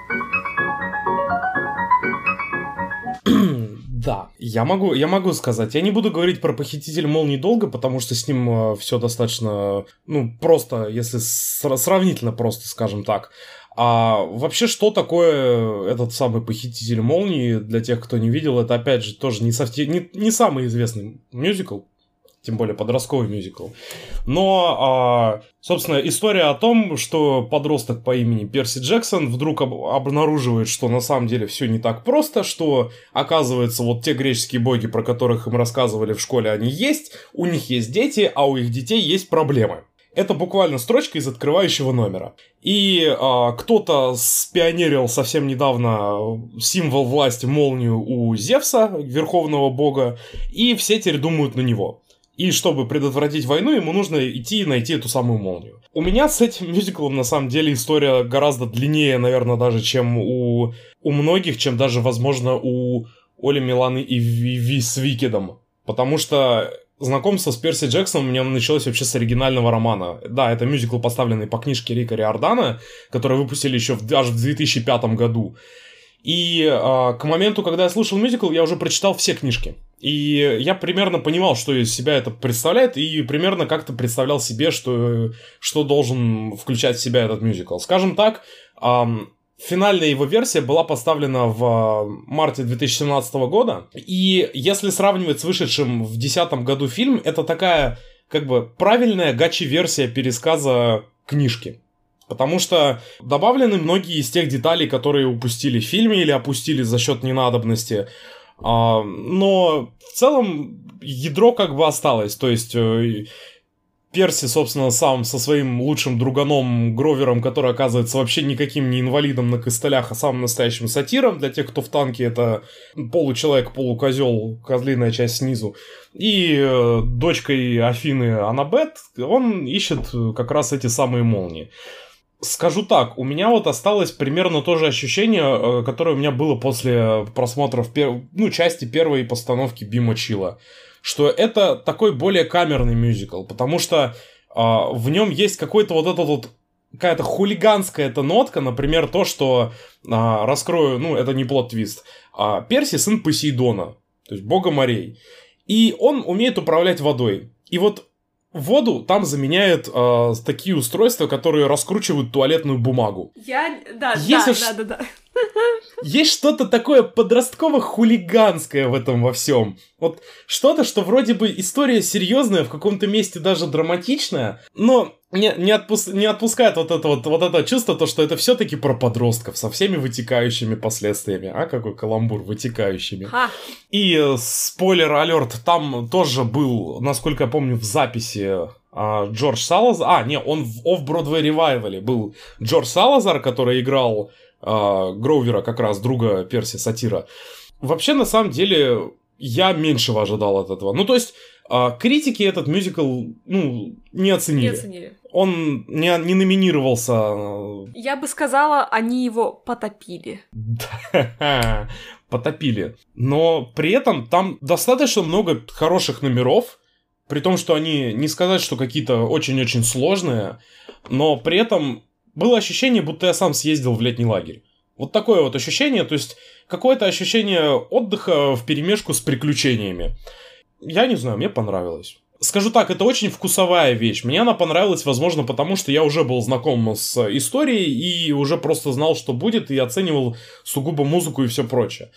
Да, я могу сказать. Я не буду говорить про «Похититель молний» долго, потому что с ним все достаточно, просто, если сравнительно просто, скажем так. А вообще, что такое этот самый «Похититель молний», для тех, кто не видел, это, опять же, тоже не самый известный мюзикл, тем более подростковый мюзикл. Но, собственно, история о том, что подросток по имени Перси Джексон вдруг обнаруживает, что на самом деле все не так просто, что, оказывается, вот те греческие боги, про которых им рассказывали в школе, они есть, у них есть дети, а у их детей есть проблемы. Это буквально строчка из открывающего номера. И кто-то спионерил совсем недавно символ власти молнию у Зевса, верховного бога, и все теперь думают на него. И чтобы предотвратить войну, ему нужно идти и найти эту самую молнию. У меня с этим мюзиклом, на самом деле, история гораздо длиннее, наверное, даже, чем у многих, чем даже, возможно, у Оли Миланы и Ви с Викидом. Потому что знакомство с Перси Джексоном у меня началось вообще с оригинального романа. Да, это мюзикл, поставленный по книжке Рика Риордана, который выпустили еще аж в 2005 году. И к моменту, когда я слушал мюзикл, я уже прочитал все книжки. И я примерно понимал, что из себя это представляет, и примерно как-то представлял себе, что должен включать в себя этот мюзикл. Скажем так, финальная его версия была поставлена в марте 2017 года, и если сравнивать с вышедшим в 2010 году фильм, это такая, как бы, правильная гачи-версия пересказа книжки. Потому что добавлены многие из тех деталей, которые упустили в фильме или опустили за счет ненадобности. Но в целом ядро как бы осталось. То есть Перси, собственно, сам со своим лучшим друганом Гровером, который оказывается вообще никаким не инвалидом на костылях, а самым настоящим сатиром. Для тех, кто в танке, это получеловек, полукозел, козлиная часть снизу. И дочкой Афины Аннабет он ищет как раз эти самые молнии. Скажу так, у меня вот осталось примерно то же ощущение, которое у меня было после просмотров части первой постановки Бима Чила. Что это такой более камерный мюзикл, потому что в нем есть какой-то вот этот вот какая-то хулиганская эта нотка, например, то, что раскрою, это не плот-твист, Перси сын Посейдона, то есть бога морей, и он умеет управлять водой, и вот воду там заменяют такие устройства, которые раскручивают туалетную бумагу. Да. Есть что-то такое подростково-хулиганское в этом во всем. Вот что-то, что вроде бы история серьезная, в каком-то месте даже драматичная, но не отпускает вот это чувство, то, что это все-таки про подростков со всеми вытекающими последствиями. Какой каламбур, вытекающими. И спойлер-алерт, там тоже был, насколько я помню, в записи Джордж Салазар. Он в Off-Broadway Revival был Джордж Салазар, который играл Гроувера, как раз друга Перси Сатира. Вообще, на самом деле, я меньшего ожидал от этого. То есть, критики этот мюзикл, не оценили. Не оценили. Он не номинировался. Я бы сказала, они его потопили. Потопили. Но при этом там достаточно много хороших номеров, при том, что они, не сказать, что какие-то очень-очень сложные, но при этом было ощущение, будто я сам съездил в летний лагерь. Вот такое вот ощущение, то есть какое-то ощущение отдыха вперемешку с приключениями. Я не знаю, мне понравилось. Скажу так, это очень вкусовая вещь. Мне она понравилась, возможно, потому что я уже был знаком с историей и уже просто знал, что будет, и оценивал сугубо музыку и все прочее.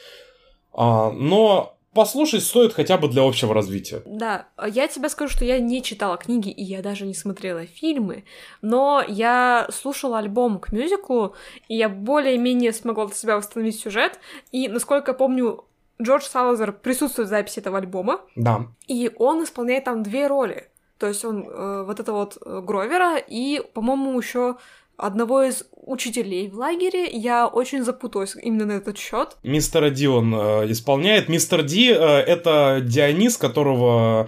Но послушать стоит хотя бы для общего развития. Да, я тебе скажу, что я не читала книги, и я даже не смотрела фильмы, но я слушала альбом к мюзиклу, и я более-менее смогла для себя восстановить сюжет, и, насколько я помню, Джордж Салазар присутствует в записи этого альбома, да. И он исполняет там 2 роли, то есть он Гровера и, по-моему, еще одного из учителей в лагере. Я очень запуталась именно на этот счет. Мистера Ди он исполняет. Мистер Ди это Дионис, которого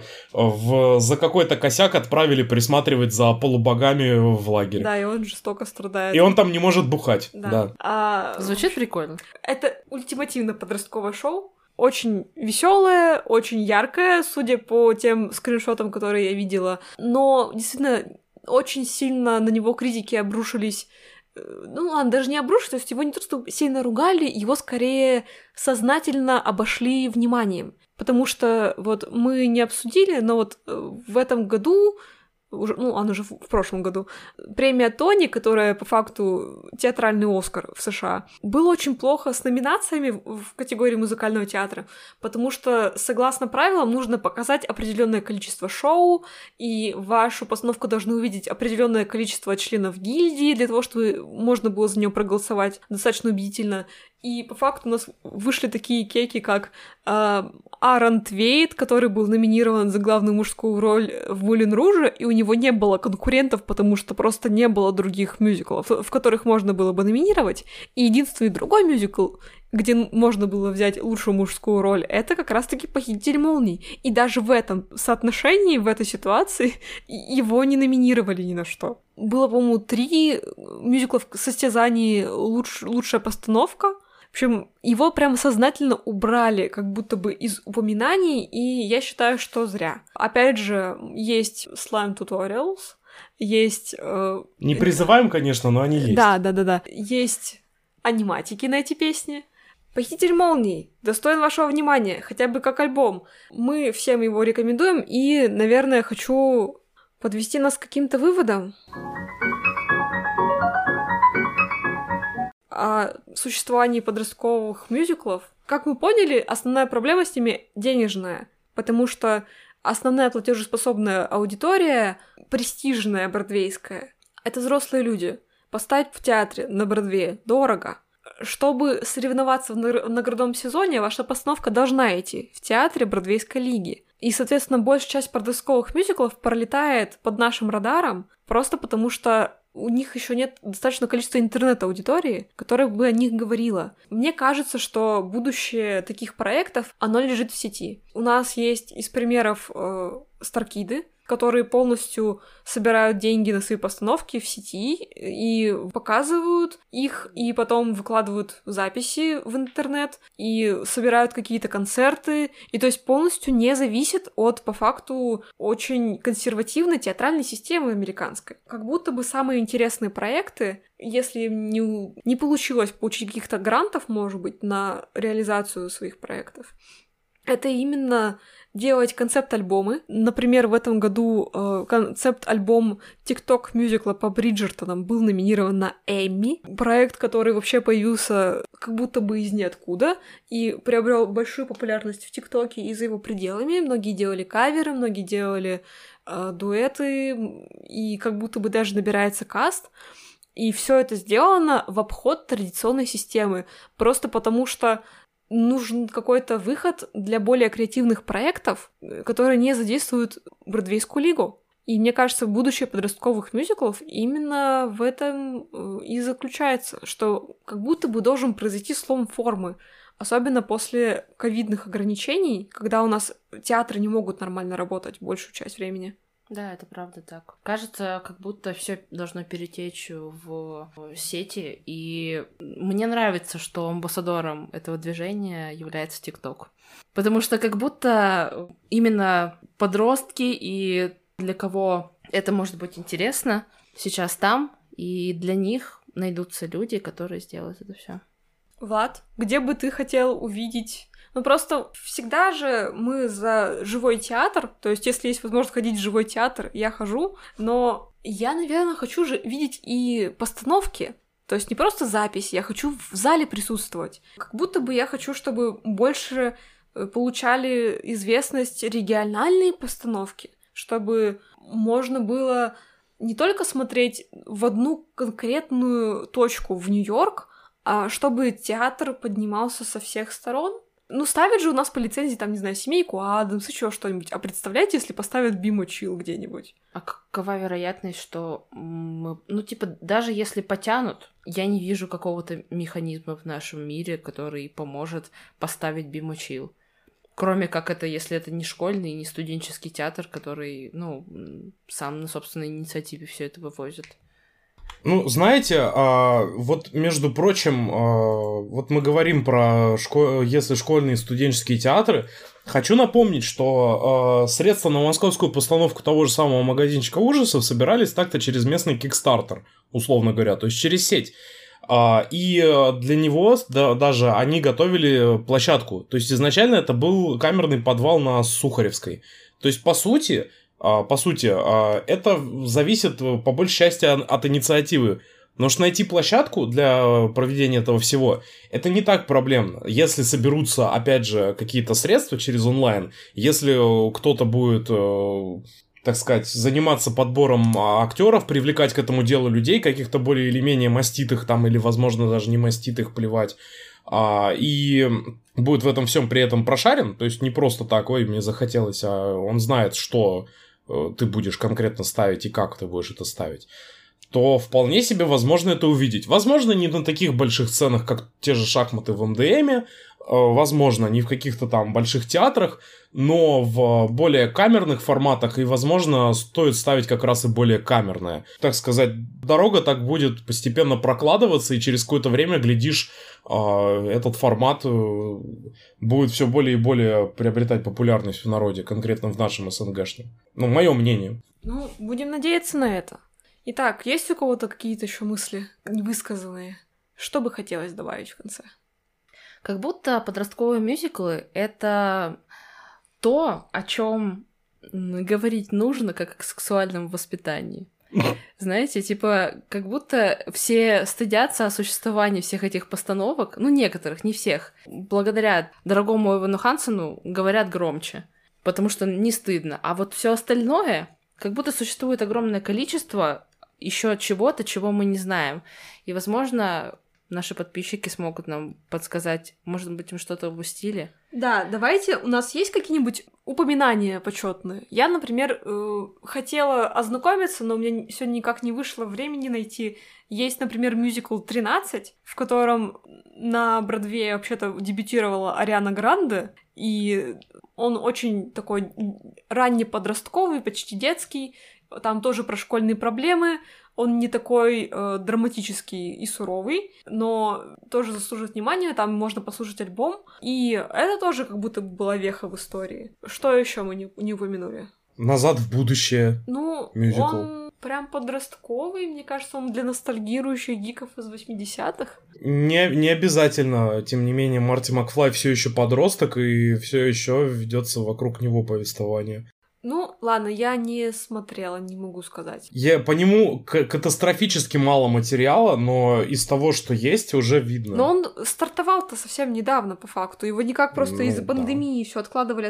за какой-то косяк отправили присматривать за полубогами в лагере. Да, и он жестоко страдает. И он там не может бухать. Да. Звучит прикольно. Это ультимативно подростковое шоу. Очень веселое, очень яркое, судя по тем скриншотам, которые я видела. Но действительно очень сильно на него критики обрушились. Даже не обрушились, то есть его не то, что сильно ругали, его скорее сознательно обошли вниманием. Потому что вот мы не обсудили, но вот в этом году, уже в прошлом году, премия Тони, которая по факту театральный Оскар в США, было очень плохо с номинациями в категории музыкального театра, потому что, согласно правилам, нужно показать определенное количество шоу, и вашу постановку должны увидеть определенное количество членов гильдии для того, чтобы можно было за нее проголосовать достаточно убедительно. И по факту у нас вышли такие кейки, как Аарон Твейт, который был номинирован за главную мужскую роль в Мулен Руже, и у него не было конкурентов, потому что просто не было других мюзиклов, в которых можно было бы номинировать. И единственный другой мюзикл, где можно было взять лучшую мужскую роль, это как раз-таки «Похититель молний». И даже в этом соотношении, в этой ситуации, его не номинировали ни на что. Было, по-моему, 3 мюзикла в состязании «Лучшая постановка». В общем, его прям сознательно убрали как будто бы из упоминаний, и я считаю, что зря. Опять же, есть Slime Tutorials, есть... Не призываем, конечно, но они есть. Да. Есть аниматики на эти песни. «Похититель молний» достоин вашего внимания, хотя бы как альбом. Мы всем его рекомендуем, и, наверное, хочу подвести нас к каким-то выводам. О существовании подростковых мюзиклов. Как мы поняли, основная проблема с ними денежная, потому что основная платежеспособная аудитория, престижная бродвейская, это взрослые люди. Поставить в театре на Бродвее дорого. Чтобы соревноваться в наградном сезоне, ваша постановка должна идти в театре Бродвейской лиги. И, соответственно, большая часть подростковых мюзиклов пролетает под нашим радаром просто потому, что у них еще нет достаточного количества интернет-аудитории, которая бы о них говорила. Мне кажется, что будущее таких проектов, оно лежит в сети. У нас есть из примеров Старкиды, которые полностью собирают деньги на свои постановки в сети и показывают их, и потом выкладывают записи в интернет, и собирают какие-то концерты, и то есть полностью не зависит от, по факту, очень консервативной театральной системы американской. Как будто бы самые интересные проекты, если не получилось получить каких-то грантов, может быть, на реализацию своих проектов, это именно делать концепт-альбомы. Например, в этом году концепт-альбом TikTok-мюзикла по Бриджертонам был номинирован на Эмми. Проект, который вообще появился как будто бы из ниоткуда и приобрел большую популярность в ТикТоке и за его пределами. Многие делали каверы, многие делали дуэты, и как будто бы даже набирается каст. И все это сделано в обход традиционной системы, просто потому что нужен какой-то выход для более креативных проектов, которые не задействуют Бродвейскую лигу. И мне кажется, будущее подростковых мюзиклов именно в этом и заключается, что как будто бы должен произойти слом формы, особенно после ковидных ограничений, когда у нас театры не могут нормально работать большую часть времени. Да, это правда так. Кажется, как будто все должно перетечь в сети, и мне нравится, что амбассадором этого движения является ТикТок. Потому что как будто именно подростки и для кого это может быть интересно, сейчас там, и для них найдутся люди, которые сделают это все. Влад, где бы ты хотел увидеть... Ну, просто всегда же мы за живой театр, то есть если есть возможность ходить в живой театр, я хожу, но я, наверное, хочу же видеть и постановки, то есть не просто запись, я хочу в зале присутствовать. Как будто бы я хочу, чтобы больше получали известность региональные постановки, чтобы можно было не только смотреть в одну конкретную точку в Нью-Йорк, а чтобы театр поднимался со всех сторон. Ну, ставят же у нас по лицензии, там, не знаю, «Семейку Адамс», еще что-нибудь. А представляете, если поставят «Бимо Чилл» где-нибудь? А какова вероятность, что мы... Ну, типа, даже если потянут, я не вижу какого-то механизма в нашем мире, который поможет поставить «Бимо Чилл». Кроме как это, если это не школьный, не студенческий театр, который, ну, сам на собственной инициативе все это вывозит. Ну, знаете, вот, между прочим, вот мы говорим про если школьные и студенческие театры, хочу напомнить, что средства на московскую постановку того же самого «Магазинчика ужасов» собирались так-то через местный Kickstarter, условно говоря, то есть через сеть. И для него даже они готовили площадку. То есть изначально это был камерный подвал на Сухаревской. То есть, по сути, это зависит по большей части от инициативы. Потому что найти площадку для проведения этого всего, это не так проблемно. Если соберутся, опять же, какие-то средства через онлайн, если кто-то будет, так сказать, заниматься подбором актеров, привлекать к этому делу людей, каких-то более или менее маститых там, или, возможно, даже не маститых, плевать, и будет в этом всем при этом прошарен, то есть не просто так, ой, мне захотелось, а он знает, что ты будешь конкретно ставить и как ты будешь это ставить, то вполне себе возможно это увидеть. Возможно, не на таких больших сценах, как те же шахматы в МДМе, возможно, не в каких-то там больших театрах, но в более камерных форматах, и, возможно, стоит ставить как раз и более камерное. Так сказать, дорога так будет постепенно прокладываться, и через какое-то время, глядишь, этот формат будет все более и более приобретать популярность в народе, конкретно в нашем СНГшном. Ну, мое мнение. Ну, будем надеяться на это. Итак, есть у кого-то какие-то еще мысли невысказанные? Что бы хотелось добавить в конце? Как будто подростковые мюзиклы — это то, о чем говорить нужно, как о сексуальном воспитании. Знаете, типа, как будто все стыдятся о существовании всех этих постановок, ну, некоторых, не всех. Благодаря дорогому Эвану Хансену говорят громче, потому что не стыдно. А вот все остальное, как будто существует огромное количество еще чего-то, чего мы не знаем. И, возможно, наши подписчики смогут нам подсказать. Может быть, им что-то упустили. Да, давайте, у нас есть какие-нибудь упоминания почетные? Я, например, хотела ознакомиться, но у меня сегодня никак не вышло времени найти. Есть, например, мюзикл «13», в котором на Бродвее вообще-то дебютировала Ариана Гранде, и он очень такой раннеподростковый, почти детский, там тоже про школьные проблемы, он не такой драматический и суровый, но тоже заслуживает внимания, там можно послушать альбом, и это тоже как будто бы была веха в истории. Что еще мы не упомянули? «Назад в будущее». Ну, мюзикл. Он прям подростковый, мне кажется, он для ностальгирующих гиков из 80-х. Не обязательно, тем не менее, Марти Макфлай все еще подросток, и все еще ведется вокруг него повествование. Ну, ладно, я не смотрела, не могу сказать. По нему катастрофически мало материала, но из того, что есть, уже видно. Но он стартовал-то совсем недавно, по факту. Его никак просто из-за пандемии все откладывали,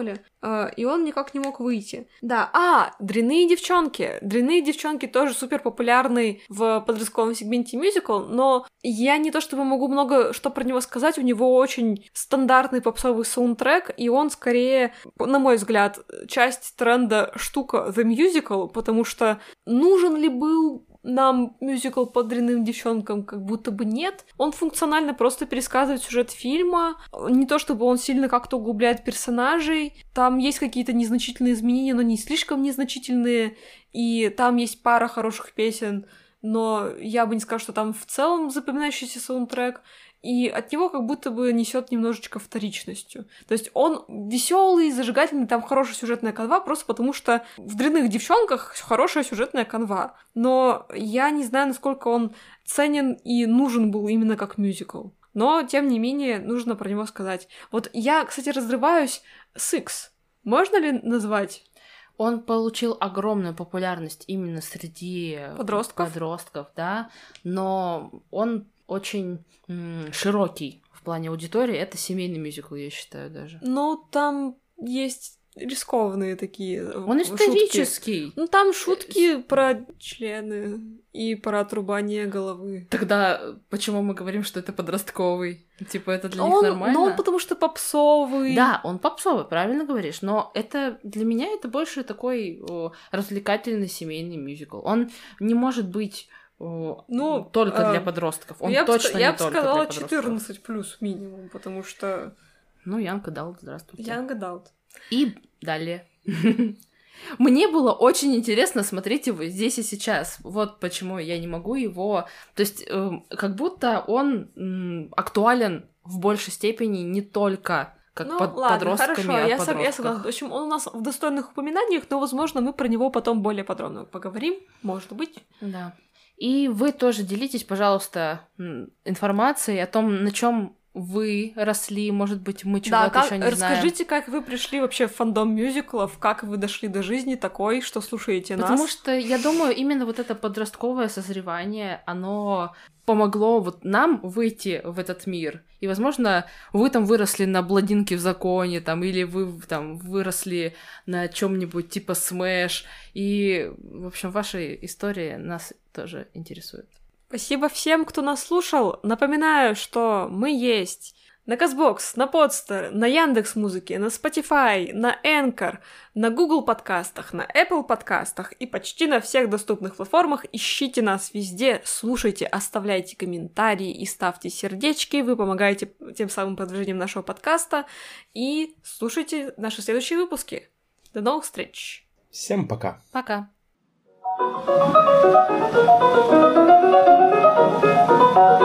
и он никак не мог выйти. Да, «Дрянные девчонки». «Дрянные девчонки» тоже супер популярный в подростковом сегменте мюзикл, но я не то чтобы могу много что про него сказать, у него очень стандартный попсовый саундтрек, и он скорее, на мой взгляд, часть тренда штука The Musical, потому что нужен ли был нам мюзикл по «Дрянным девчонкам», как будто бы нет. Он функционально просто пересказывает сюжет фильма, не то чтобы он сильно как-то углубляет персонажей, там есть какие-то незначительные изменения, но не слишком незначительные, и там есть пара хороших песен, но я бы не сказала, что там в целом запоминающийся саундтрек, и от него как будто бы несет немножечко вторичностью. То есть он веселый, зажигательный, там хорошая сюжетная канва, просто потому что в «Дрянных девчонках» хорошая сюжетная канва. Но я не знаю, насколько он ценен и нужен был именно как мюзикл. Но, тем не менее, нужно про него сказать. Вот я, кстати, разрываюсь с X. Можно ли назвать? Он получил огромную популярность именно среди подростков, да, но он очень широкий в плане аудитории. Это семейный мюзикл, я считаю, даже. Ну, там есть рискованные такие Он исторический. Шутки. Ну, там шутки про члены и про отрубание головы. Тогда почему мы говорим, что это подростковый? Типа, это для них нормально? Ну, он потому что попсовый. Да, он попсовый, правильно говоришь, но это для меня это больше такой развлекательный семейный мюзикл. Он не может быть только для подростков. Он точно не только для подростков. Я бы сказала 14 плюс минимум, потому что... Ну, Young Adult, здравствуйте. Young Adult. И далее. Мне было очень интересно смотреть его здесь и сейчас. Вот почему я не могу его... То есть, как будто он актуален в большей степени не только как подростками, хорошо, а я подростках. согласна. В общем, он у нас в достойных упоминаниях, но, возможно, мы про него потом более подробно поговорим. Может быть. Да. И вы тоже делитесь, пожалуйста, информацией о том, на чем вы росли, может быть, мы чего-то еще не знаем. Расскажите, как вы пришли вообще в фандом мюзиклов, как вы дошли до жизни такой, что слушаете нас. Потому что, я думаю, именно вот это подростковое созревание, оно помогло вот нам выйти в этот мир. И, возможно, вы там выросли на «Блондинке в законе», там, или вы там выросли на чем-нибудь типа Smash. И, в общем, ваши истории нас тоже интересуют. Спасибо всем, кто нас слушал. Напоминаю, что мы есть на Castbox, на Podster, на Яндекс.Музыке, на Spotify, на Anchor, на Google подкастах, на Apple подкастах и почти на всех доступных платформах. Ищите нас везде, слушайте, оставляйте комментарии и ставьте сердечки. Вы помогаете тем самым продвижением нашего подкаста. И слушайте наши следующие выпуски. До новых встреч! Всем пока! Пока! Thank you.